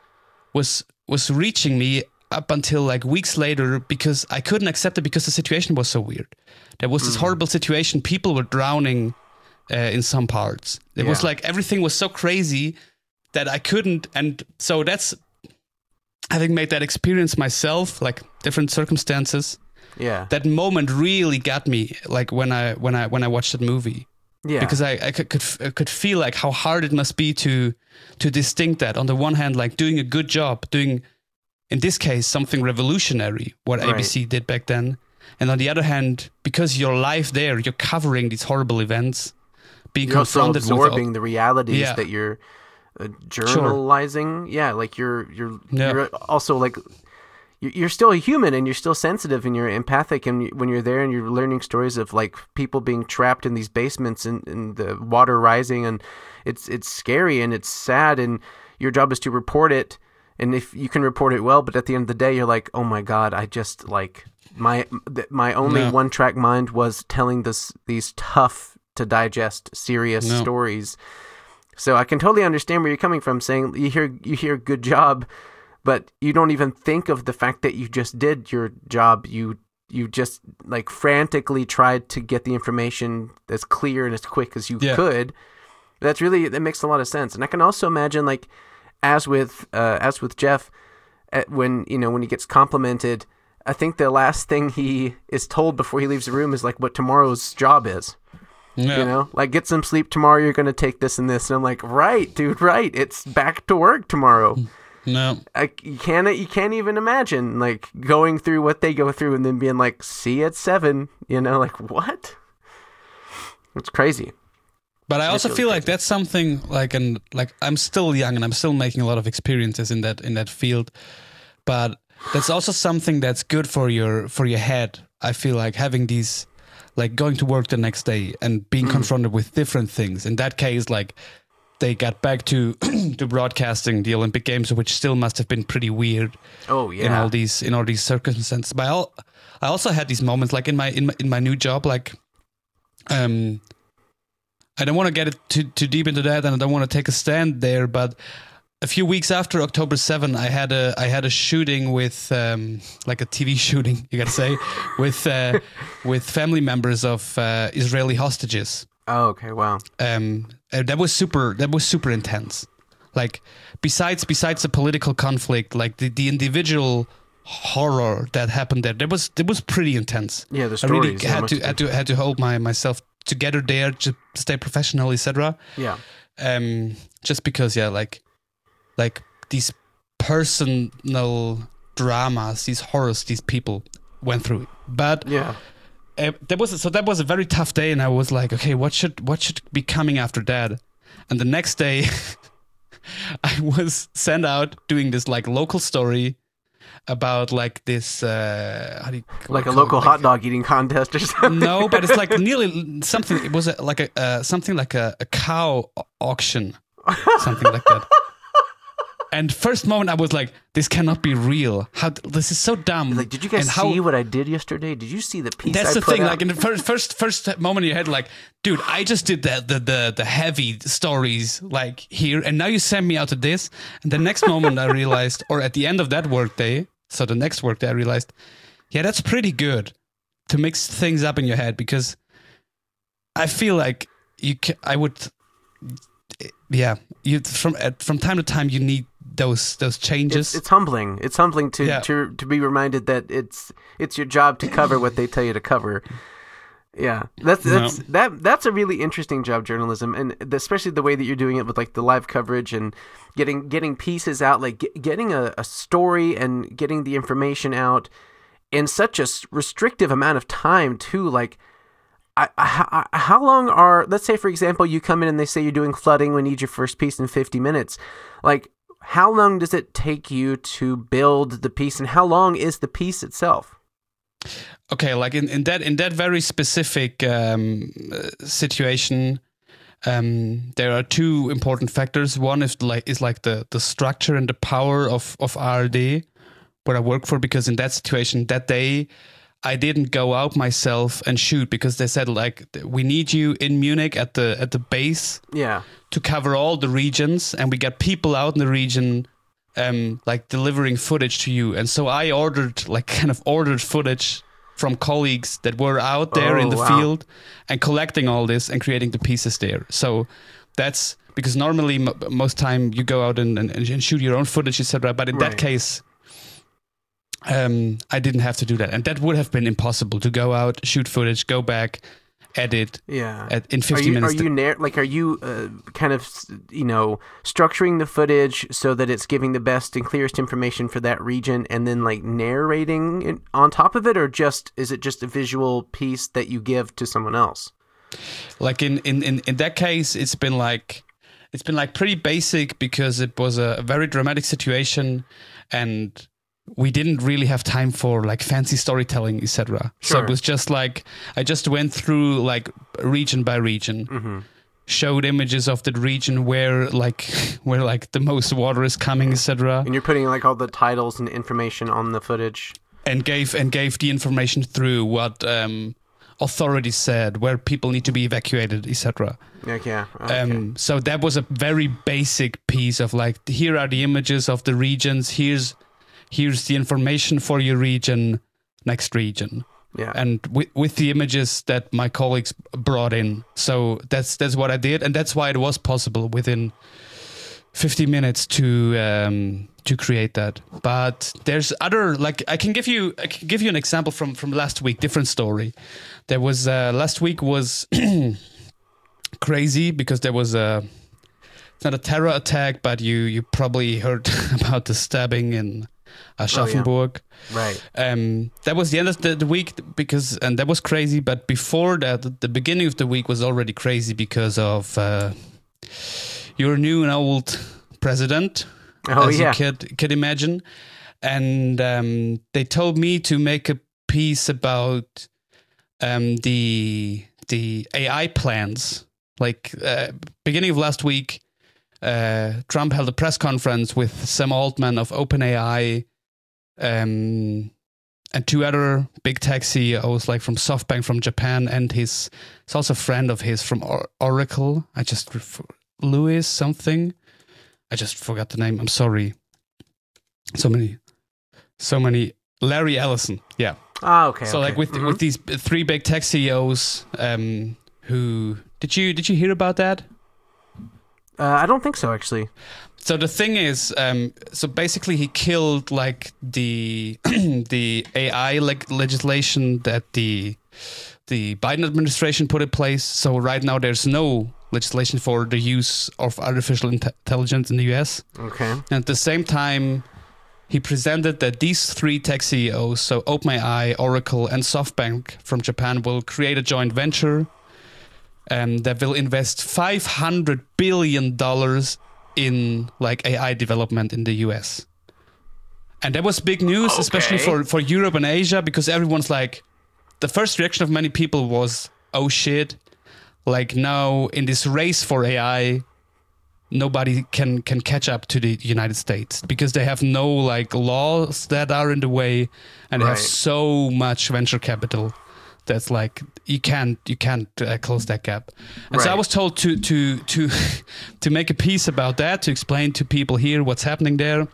was was reaching me up until like weeks later because I couldn't accept it because the situation was so weird. There was this mm. horrible situation. People were drowning uh, in some parts. It yeah. was like everything was so crazy that I couldn't, and so that's. Having made that experience myself, like different circumstances, yeah, that moment really got me. Like when I when I when I watched that movie, yeah, because I, I could could I could feel like how hard it must be to to distinct that. On the one hand, like doing a good job, doing in this case something revolutionary, what right. A B C did back then, and on the other hand, because you're live there, you're covering these horrible events, being you're confronted also absorbing with the realities yeah. that you're. Uh, journalizing, sure. yeah, like you're you're yeah. you're also like you're still a human and you're still sensitive and you're empathic, and when you're there and you're learning stories of like people being trapped in these basements and, and the water rising, and it's it's scary and it's sad, and your job is to report it, and if you can report it well, but at the end of the day you're like, oh my god, I just like my my only no. one track mind was telling this these tough to digest serious no. stories. So I can totally understand where you're coming from, saying you hear you hear good job, but you don't even think of the fact that you just did your job. You you just like frantically tried to get the information as clear and as quick as you yeah. could. That's really, that makes a lot of sense. And I can also imagine, like, as with uh, as with Geoff, at when you know when he gets complimented, I think the last thing he is told before he leaves the room is like what tomorrow's job is. Yeah. You know, like, get some sleep tomorrow, you're going to take this and this. And I'm like, right, dude, right. It's back to work tomorrow. No. I, you, can't, you can't even imagine, like, going through what they go through and then being like, see you at seven. You know, like, what? It's crazy. But I also really feel crazy. Like that's something, like, and like, I'm still young and I'm still making a lot of experiences in that in that field. But that's also something that's good for your for your head. I feel like having these... like going to work the next day and being mm. confronted with different things. In that case, like they got back to to broadcasting the Olympic Games, which still must have been pretty weird. Oh yeah, in all these in all these circumstances. But I, I also had these moments, like in my in my, in my new job, like um, I don't want to get it too too deep into that, and I don't want to take a stand there, but. A few weeks after October seventh, I had a I had a shooting with um, like a T V shooting, you gotta say, with uh, with family members of uh, Israeli hostages. Oh, okay, wow. Um, that was super. That was super intense. Like besides besides the political conflict, like the, the individual horror that happened there, that was that was pretty intense. Yeah, the stories. I really had to had to had to hold my myself together there to stay professional, et cetera. Yeah. Um, just because, yeah, like. Like these personal dramas, these horrors, these people, went through. But yeah, uh, that was so that was a very tough day, and I was like, okay, what should what should be coming after that? And the next day, I was sent out doing this like local story about like this uh how do you like a local it? hot Like, dog eating contest or something. no, but it's like nearly something. It was a, like a uh, something like a, a cow auction, something like that. And first moment I was like, this cannot be real. How this is so dumb. Like, did you guys and how, see what I did yesterday? Did you see the piece? That's I the put thing. out? Like in the first first first moment in your head, like, dude, I just did the the the, the heavy stories like here, and now you send me out to this. And the next moment I realized, or at the end of that workday, so the next workday I realized, yeah, that's pretty good to mix things up in your head, because I feel like you can, I would, yeah, you from from time to time you need those those changes. It's, it's humbling. It's humbling to, Yeah. to to be reminded that it's it's your job to cover what they tell you to cover. Yeah, that's that's No. that that's a really interesting job, journalism, and especially the way that you're doing it with like the live coverage and getting getting pieces out, like get, getting a, a story and getting the information out in such a s- restrictive amount of time too. Like, I, I, I, how long are, let's say for example, you come in and they say you're doing flooding, we need your first piece in fifty minutes. Like, how long does it take you to build the piece, and how long is the piece itself? Okay, like in, in that in that very specific um, uh, situation, um, there are two important factors. One is like is like the, the structure and the power of of R D, where I work for. Because in that situation, that day, I didn't go out myself and shoot, because they said like, we need you in Munich at the at the base Yeah. to cover all the regions, and we got people out in the region um like delivering footage to you. And so I ordered like kind of ordered footage from colleagues that were out there Oh, in the wow. field and collecting all this and creating the pieces there. So that's because normally m- most time you go out and, and, and shoot your own footage, etc. But in Right. that case, um I didn't have to do that, and that would have been impossible to go out, shoot footage, go back, edit Yeah. at, in Are fifty you, minutes. are you nar- like are you uh, kind of, you know, structuring the footage so that it's giving the best and clearest information for that region, and then like narrating it on top of it, or just is it just a visual piece that you give to someone else? Like in, in, in, in that case, it's been like it's been like pretty basic, because it was a, a very dramatic situation, and we didn't really have time for like fancy storytelling, et cetera. So Sure. it was just like I just went through like region by region, Mm-hmm. showed images of the region where like where like the most water is coming, et cetera, And you're putting like all the titles and information on the footage. and gave and gave the information through what um, authorities said, where people need to be evacuated, et cetera. Like, yeah. Okay. Um, so that was a very basic piece of like, here are the images of the regions. Here's here's the information for your region, next region, yeah. and with with the images that my colleagues brought in. So that's that's what I did, and that's why it was possible within fifty minutes to um, to create that. But there's other, like I can give you I can give you an example from from last week, different story. There was uh, last week was crazy, because there was a, it's not a terror attack, but you you probably heard about the stabbing in Aschaffenburg. Right. Um, that was the end of the, the week, because and that was crazy. But before that, the, the beginning of the week was already crazy because of uh, your new and old president, Oh, as yeah. you could could imagine. And um, they told me to make a piece about um, the the A I plans. Like uh, beginning of last week, uh, Trump held a press conference with Sam Altman of OpenAI, um, and two other big tech C E Os, like from SoftBank from Japan, and his, it's also a friend of his from or- Oracle. I just, ref- Louis something. I just forgot the name. I'm sorry. So many, so many. Larry Ellison. Yeah. Ah, okay. So okay. like with Mhm. with these three big tech C E Os, um, who did you did you hear about that? Uh, I don't think so, actually. So the thing is, um, so basically he killed like the the A I like legislation that the the Biden administration put in place. So right now there's no legislation for the use of artificial inte- intelligence in the U S. Okay. And at the same time, he presented that these three tech C E Os, so OpenAI, Oracle, and SoftBank from Japan, will create a joint venture um, that will invest five hundred billion dollars in like A I development in the U S. And that was big news, Okay. especially for, for Europe and Asia, because everyone's like, the first reaction of many people was, oh shit, like now in this race for A I, nobody can, can catch up to the United States because they have no like laws that are in the way, and they have Right. so much venture capital that's like you can't you can't uh, close that gap. And so I Right. was told to to to to make a piece about that, to explain to people here what's happening there.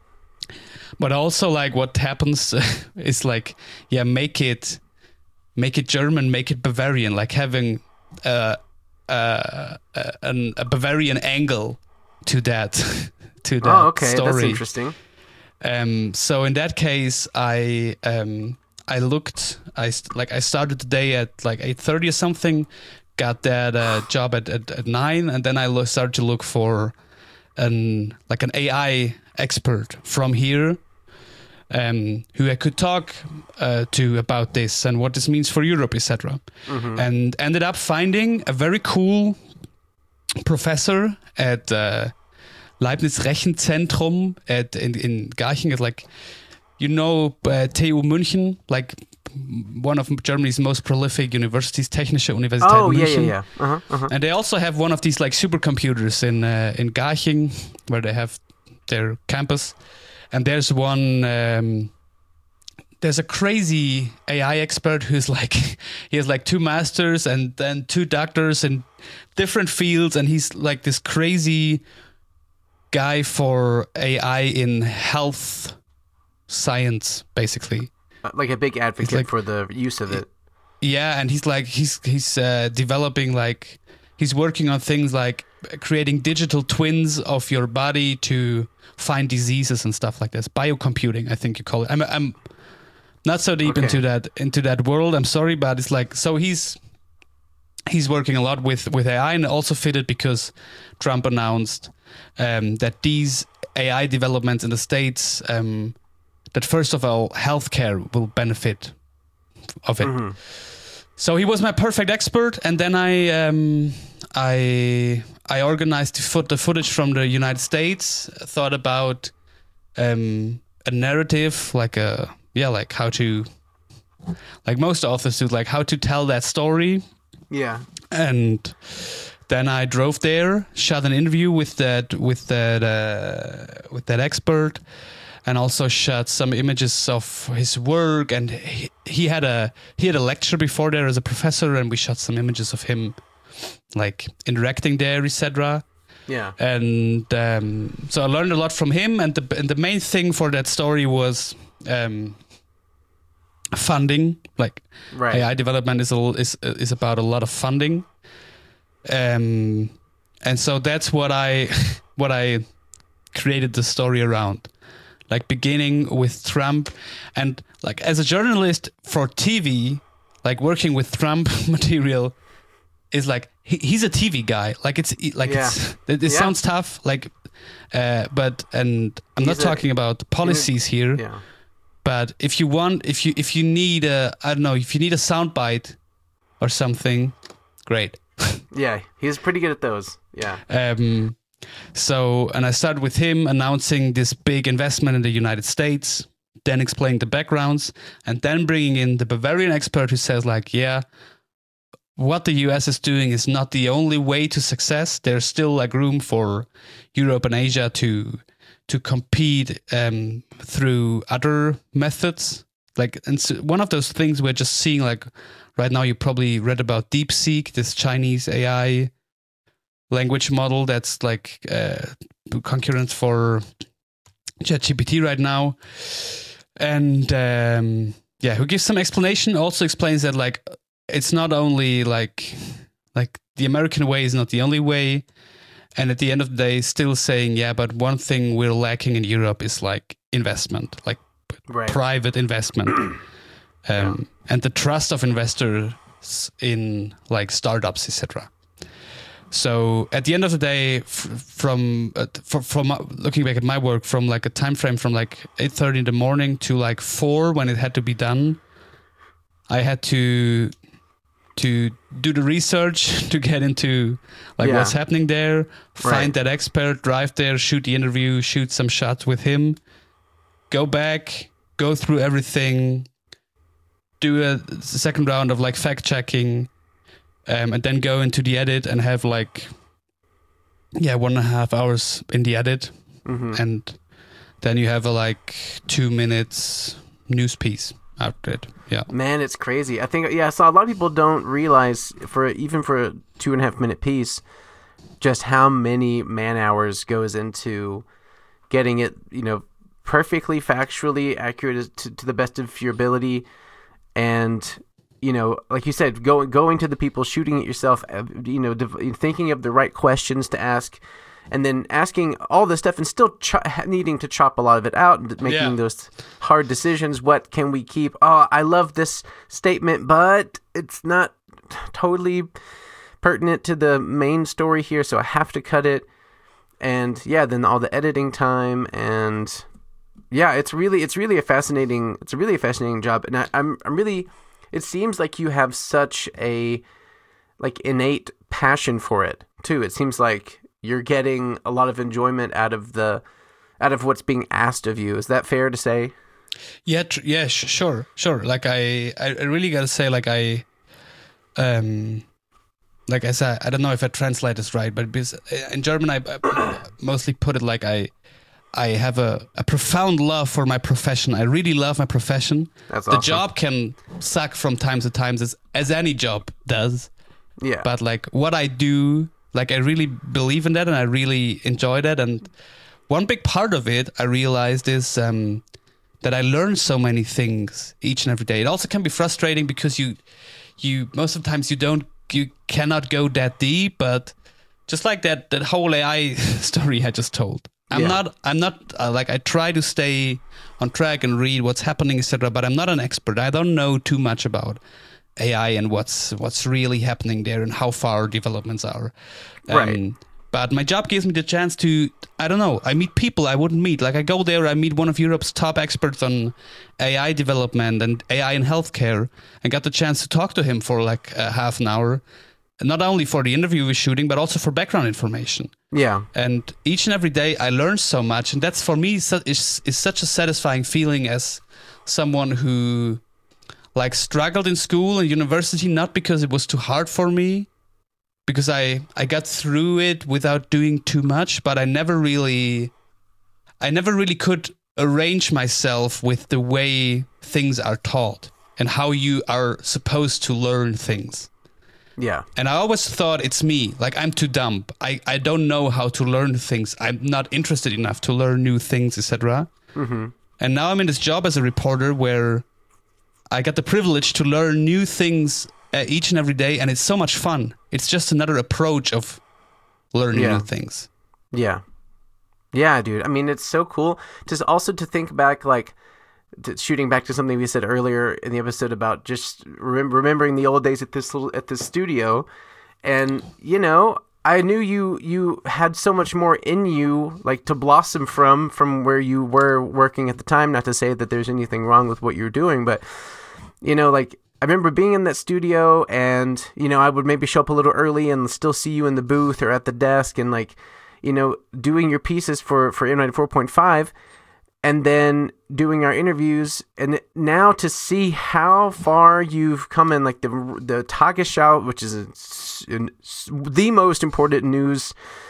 But also like what happens is like, yeah, make it make it German, make it Bavarian, like having uh, uh, uh, an, a Bavarian angle to that to that Oh, okay, story. that's interesting. Um, so in that case, I um, I looked. I st- like I started the day at like eight thirty or something. Got that uh, job at, at, at nine, and then I lo- started to look for an like an A I expert from here, um, who I could talk uh, to about this and what this means for Europe, et cetera. Mm-hmm. And ended up finding a very cool professor at uh, Leibniz Rechenzentrum at in, in Garching. It's like, you know, uh, T U München, like one of Germany's most prolific universities, Technische Universität Oh, yeah, München. yeah, yeah. Uh-huh, uh-huh. And they also have one of these like supercomputers in uh, in Garching, where they have their campus. And there's one, um, there's a crazy A I expert who's like, he has like two masters and then two doctors in different fields, and he's like this crazy guy for A I in health science, basically. Like a big advocate like- for the use of it. Yeah, and he's like he's he's uh, developing like he's working on things like creating digital twins of your body to find diseases and stuff like this. Biocomputing, I think you call it. I'm I'm not so deep Okay. into that into that world. I'm sorry, but it's like so he's he's working a lot with with A I, and it also fitted because Trump announced um, that these A I developments in the States, um, that first of all, healthcare will benefit of it. Mm-hmm. So he was my perfect expert, and then I um, I I organized the, foot, the footage from the United States. Thought about um, a narrative, like a yeah, like how to, like most authors do, like how to tell that story. Yeah. And then I drove there, shot an interview with that with that uh, with that expert, and also shot some images of his work. And he, he had a he had a lecture before there as a professor, and we shot some images of him, like interacting there, et cetera. Yeah. And um, so I learned a lot from him. And the and the main thing for that story was um, funding. Like Right. A I development is a, is is about a lot of funding. Um, and so that's what I what I created the story around. Like beginning with Trump, and like as a journalist for T V, like working with Trump material is like he, he's a T V guy. Like it's like Yeah. it's it, it Yeah. sounds tough. Like, uh, but and I'm He's not a- talking about policies here. Yeah. But if you want, if you if you need a, I don't know, if you need a soundbite or something, great. Yeah. He's pretty good at those. Yeah. Um, so, and I started with him announcing this big investment in the United States, then explaining the backgrounds, and then bringing in the Bavarian expert who says like, yeah, what the U S is doing is not the only way to success. There's still like room for Europe and Asia to to compete um, through other methods. Like, and so one of those things we're just seeing, like right now, you probably read about DeepSeek, this Chinese A I language model that's like uh, concurrent for ChatGPT right now. And um, yeah, who gives some explanation, also explains that like it's not only like like the American way is not the only way. And at the end of the day, still saying, yeah, but one thing we're lacking in Europe is like investment, like Right. private investment, um, and the trust of investors in like startups, et cetera. So at the end of the day, f- from uh, from, from uh, looking back at my work, from like a time frame from like eight thirty in the morning to like four when it had to be done, I had to to do the research to get into like Yeah. what's happening there, find Right. that expert, drive there, shoot the interview, shoot some shots with him, go back, go through everything, do a second round of like fact checking, um, and then go into the edit and have like yeah one and a half hours in the edit, Mm-hmm. and then you have a like two minutes news piece out of it. Yeah. Man, it's crazy. I think, yeah, so a lot of people don't realize, for even for a two and a half minute piece, just how many man hours goes into getting it, you know, perfectly factually accurate to, to the best of your ability. And, you know, like you said, going going to the people, shooting it yourself, uh, you know, div- thinking of the right questions to ask, and then asking all this stuff and still ch- needing to chop a lot of it out and making Yeah. those hard decisions. What can we keep? Oh, I love this statement, but it's not totally pertinent to the main story here, so I have to cut it. And yeah, then all the editing time, and yeah, it's really it's really a fascinating it's a really a fascinating job. And I, I'm I'm really it seems like you have such a like innate passion for it too. It seems like you're getting a lot of enjoyment out of the out of what's being asked of you. Is that fair to say? Yeah, tr- yeah, sh- sure, sure. Like I, I I really gotta say, like I, um, like I said, I don't know if I translate this right, but because in German I, I mostly put it like I, I have a, a profound love for my profession. I really love my profession. That's the awesome. job can suck from time to time, as as any job does. Yeah. But like what I do, like I really believe in that, and I really enjoy that. And one big part of it, I realized, is um, that I learn so many things each and every day. It also can be frustrating because you, you most of the times you don't, you cannot go that deep. But just like that, that whole A I story I just told, I'm Yeah. not, I'm not uh, like I try to stay on track and read what's happening, et cetera. But I'm not an expert. I don't know too much about A I and what's what's really happening there and how far developments are. Um, Right. But my job gives me the chance to, I don't know, I meet people I wouldn't meet. Like I go there, I meet one of Europe's top experts on A I development and A I in healthcare, and got the chance to talk to him for like a half an hour, not only for the interview we're shooting, but also for background information. Yeah. And each and every day I learn so much, and that's for me su- is is such a satisfying feeling as someone who like struggled in school and university, not because it was too hard for me, because I, I got through it without doing too much, but I never really I never really could arrange myself with the way things are taught and how you are supposed to learn things. Yeah. And I always thought it's me, like I'm too dumb. I, I don't know how to learn things. I'm not interested enough to learn new things, et cetera. Mm-hmm. And now I'm in this job as a reporter where I got the privilege to learn new things uh, each and every day, and it's so much fun. It's just another approach of learning Yeah. new things. Yeah. Yeah, dude. I mean, it's so cool. Just also to think back, like, to, shooting back to something we said earlier in the episode about just rem- remembering the old days at this little at this studio, and you know, I knew you you had so much more in you, like to blossom from from where you were working at the time. Not to say that there's anything wrong with what you're doing, but you know, like I remember being in that studio, and you know, I would maybe show up a little early and still see you in the booth or at the desk, and like, you know, doing your pieces for for M ninety-four point five, and then doing our interviews. And now to see how far you've come in, like the the Tagesschau, which is a, a, the most important news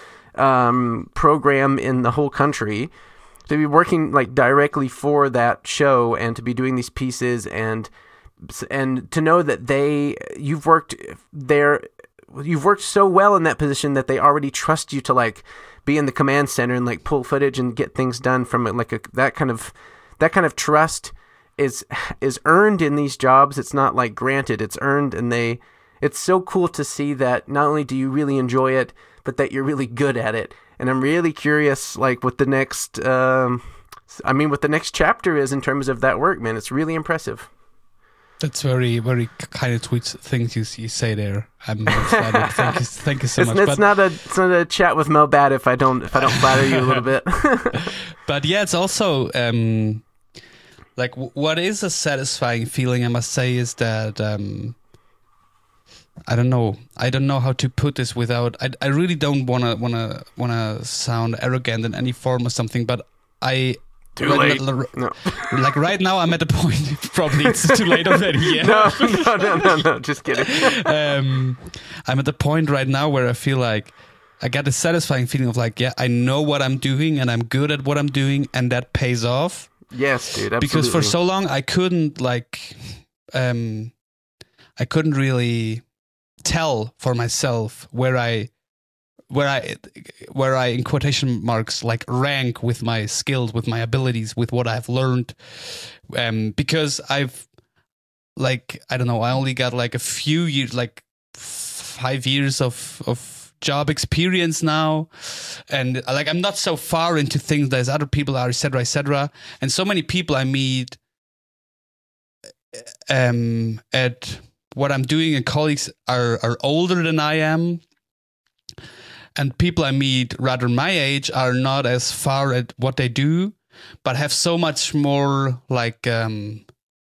um, program in the whole country, to be working like directly for that show and to be doing these pieces, and and to know that they you've worked there. You've worked so well in that position that they already trust you to like be in the command center and like pull footage and get things done from it. Like a, that kind of that kind of trust is is earned in these jobs. It's not like granted, it's earned. And they it's so cool to see that not only do you really enjoy it, but that you're really good at it. And I'm really curious, like what the next um I mean what the next chapter is in terms of that work, man. It's really impressive. That's very, very kind of sweet things you, you say there. I'm flattered. Thank you, thank you so it's, much. It's but, not a, it's not a chat with Mo Bad if I don't, if I don't flatter you a little bit. But yeah, it's also um, like w- what is a satisfying feeling. I must say is that um, I don't know. I don't know how to put this without. I, I really don't wanna wanna wanna sound arrogant in any form or something. But I. Too like, late. No. Like right now, I'm at the point. Probably it's too late already. Yeah. No, no, no, no, no. Just kidding. um, I'm at the point right now where I feel like I got a satisfying feeling of like, yeah, I know what I'm doing and I'm good at what I'm doing, and that pays off. Yes, dude. Absolutely. Because for so long I couldn't like, um, I couldn't really tell for myself where I. Where I, where I in quotation marks like rank with my skills, with my abilities, with what I've learned, um, because I've like I don't know, I only got like a few years, like five years of of job experience now, and like I'm not so far into things as other people are, et cetera, et cetera. And so many people I meet, um, at what I'm doing, and colleagues are are older than I am. And people I meet rather my age are not as far at what they do, but have so much more like um,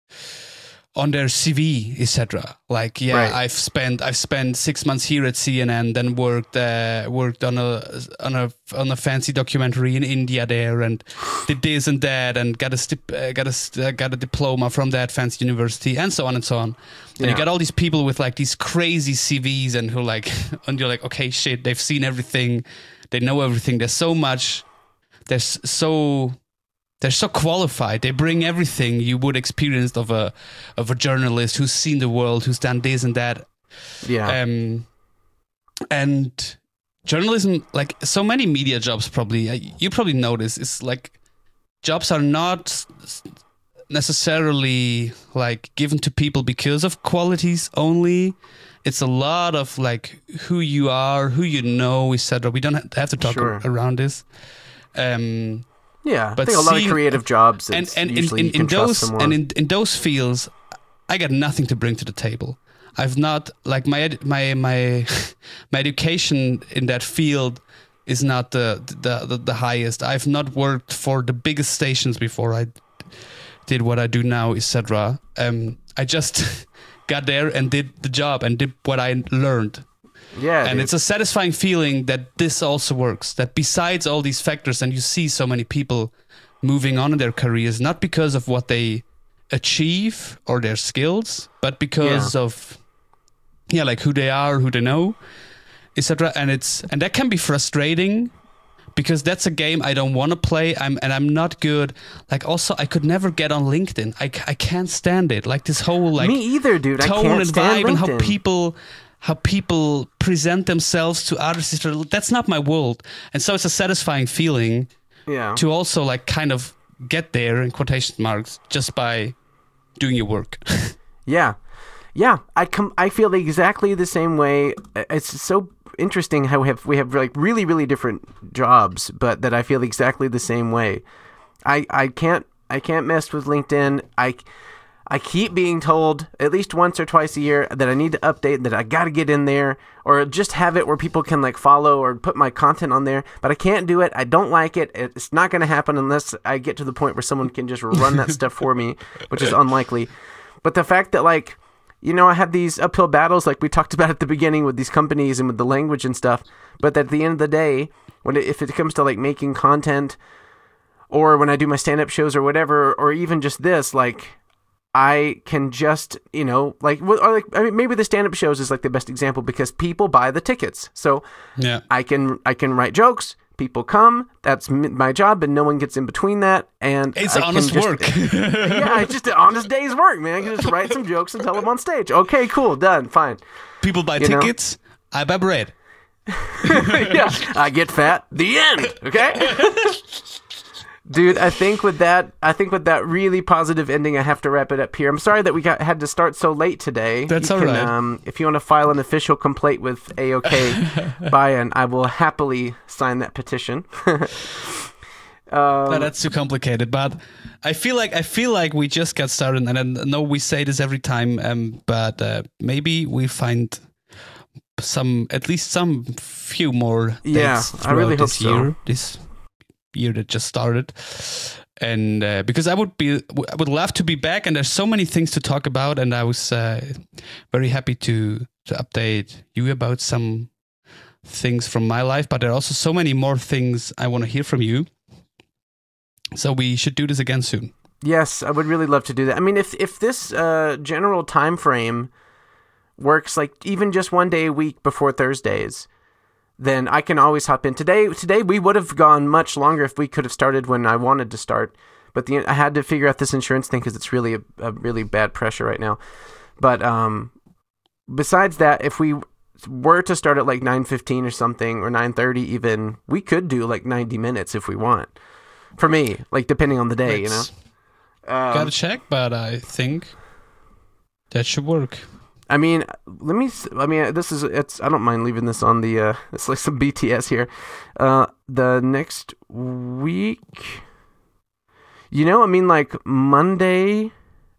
on their C V, et cetera. Like, yeah, Right. I've spent I've spent six months here at C N N, then worked uh, worked on a on a on a fancy documentary in India there, and did this and that, and got a stip, uh, got a st- uh, got a diploma from that fancy university, and so on and so on. And Yeah. you got all these people with like these crazy C Vs, and who like, and you're like, okay, shit, they've seen everything, they know everything. There's so much. There's so. They're so qualified. They bring everything you would experience of a of a journalist who's seen the world, who's done this and that. Yeah. Um, and journalism, like so many media jobs, probably uh, you probably notice, is like jobs are not necessarily like given to people because of qualities only. It's a lot of like who you are, who you know, et cetera. We don't have to talk Sure. around this. Um. Yeah, But I think a lot of seeing- creative jobs, and it's and in, usually in, you can in trust those someone. and in, in those fields, I got nothing to bring to the table. I've not like my ed- my my my education in that field is not the the, the the highest. I've not worked for the biggest stations before I did what I do now, et cetera. Um, I just got there and did the job and did what I learned. yeah, And dude. it's a satisfying feeling that this also works, that besides all these factors, and you see so many people moving on in their careers, not because of what they achieve or their skills, but because Yeah. of, yeah, like who they are, who they know, et cetera. And it's, and that can be frustrating because that's a game I don't want to play. I'm, and I'm not good. Like also, I could never get on LinkedIn. I, I can't stand it. Like this whole like Me either, dude. I tone can't and stand vibe and how LinkedIn. people how people present themselves to others. That's not my world. And so it's a satisfying feeling Yeah. to also like kind of get there in quotation marks just by doing your work. Yeah, yeah. I com- I feel exactly the same way. It's so interesting how we have we have like really really different jobs, but that I feel exactly the same way. I I can't I can't mess with LinkedIn. I I keep being told at least once or twice a year that I need to update, that I got to get in there, or just have it where people can like follow or put my content on there. But I can't do it. I don't like it. It's not going to happen unless I get to the point where someone can just run that stuff for me, which is unlikely. But the fact that like, you know, I have these uphill battles like we talked about at the beginning with these companies and with the language and stuff. But at the end of the day, when it, if it comes to like making content, or when I do my stand-up shows or whatever, or even just this, like, I can just, you know, like, or like, I mean, maybe the stand-up shows is like the best example because people buy the tickets. So Yeah. I can, I can write jokes. People come. That's m- my job, and no one gets in between that. And It's I can honest just- work. yeah, it's just an honest day's work, man. I can just write some jokes and tell them on stage. Okay, cool, done, fine. People buy You know? tickets, I buy bread. Yeah, I get fat. The end. Okay. Dude, I think with that, I think with that really positive ending, I have to wrap it up here. I'm sorry that we got had to start so late today. That's you all can, right. Um, if you want to file an official complaint with A O K Bayan, I will happily sign that petition. Um, No, that's too complicated. But I feel like I feel like we just got started, and I know we say this every time. Um, but uh, maybe we find some, at least some few more dates Yeah, I really throughout this hope so. year. This year that just started, and uh, because I would be, I would love to be back, and there's so many things to talk about, and I was uh, very happy to to update you about some things from my life. But there are also so many more things I want to hear from you. So we should do this again soon. Yes, I would really love to do that. I mean, if if this uh, general time frame works, like even just one day a week before Thursdays, then I can always hop in. Today, today we would have gone much longer if we could have started when I wanted to start. But the, I had to figure out this insurance thing because it's really a, a really bad pressure right now. But um, besides that, if we were to start at like nine fifteen or something, or nine thirty even, we could do like ninety minutes if we want. For me, like depending on the day, you know. Let's- Um, Gotta check, but I think that should work. I mean, let me. s- I mean, this is. It's. I don't mind leaving this on the. Uh, it's like some B T S here. Uh, the next week. You know, I mean, like Monday.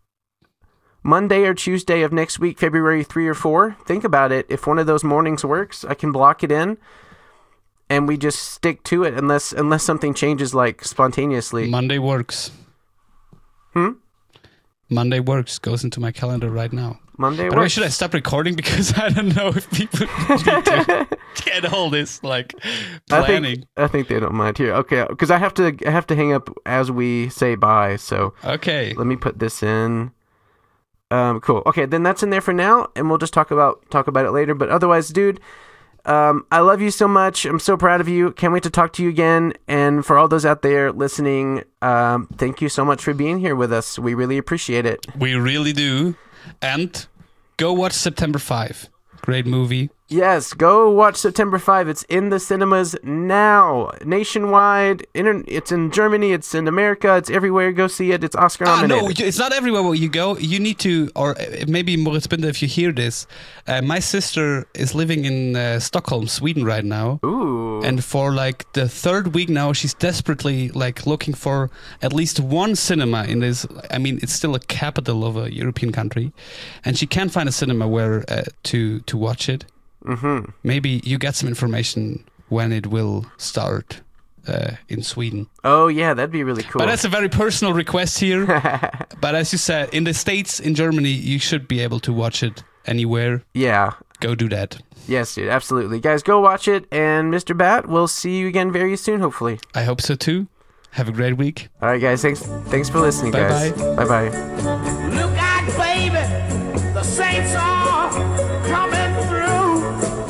Monday or Tuesday of next week, February three or four. Think about it. If one of those mornings works, I can block it in, and we just stick to it unless unless something changes like spontaneously. Monday works. Hmm. Monday works. Goes into my calendar right now. Monday By the way, works. should I stop recording because I don't know if people need to get all this like I planning. think I think they don't mind here. Okay, because I have to I have to hang up as we say bye. So Okay. let me put this in. Um, cool. Okay, then that's in there for now, and we'll just talk about talk about it later. But otherwise, dude, um, I love you so much. I'm so proud of you. Can't wait to talk to you again. And for all those out there listening, um, thank you so much for being here with us. We really appreciate it. We really do. And go watch September fifth. Great movie. Yes, go watch September fifth. It's in the cinemas now, nationwide. Inter- it's in Germany. It's in America. It's everywhere. Go see it. It's Oscar Ah, nominated. no, it's not everywhere where you go. You need to, or uh, maybe Moritz Binder, if you hear this, uh, my sister is living in uh, Stockholm, Sweden right now. Ooh. And for like the third week now, she's desperately like looking for at least one cinema in this. I mean, it's still a capital of a European country, and she can't find a cinema where uh, to to watch it. Mm-hmm. Maybe you get some information when it will start uh, in Sweden. Oh yeah, that'd be really cool. But that's a very personal request here. But as you said, in the States, in Germany, you should be able to watch it anywhere. Yeah. Go do that. Yes, dude. Absolutely, guys. Go watch it. And Mister Bat, we'll see you again very soon. Hopefully. I hope so too. Have a great week. All right, guys. Thanks. Thanks for listening, guys. Bye-bye. Bye bye. Look out, baby, the saints are coming through.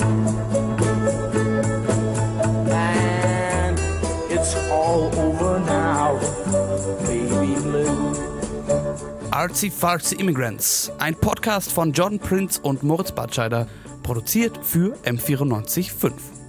And it's all over now, baby blue. Artsy Fartsy Immigrants, ein Podcast von Jordan Prince und Moritz Batscheider, produziert für M vierundneunzig Komma fünf.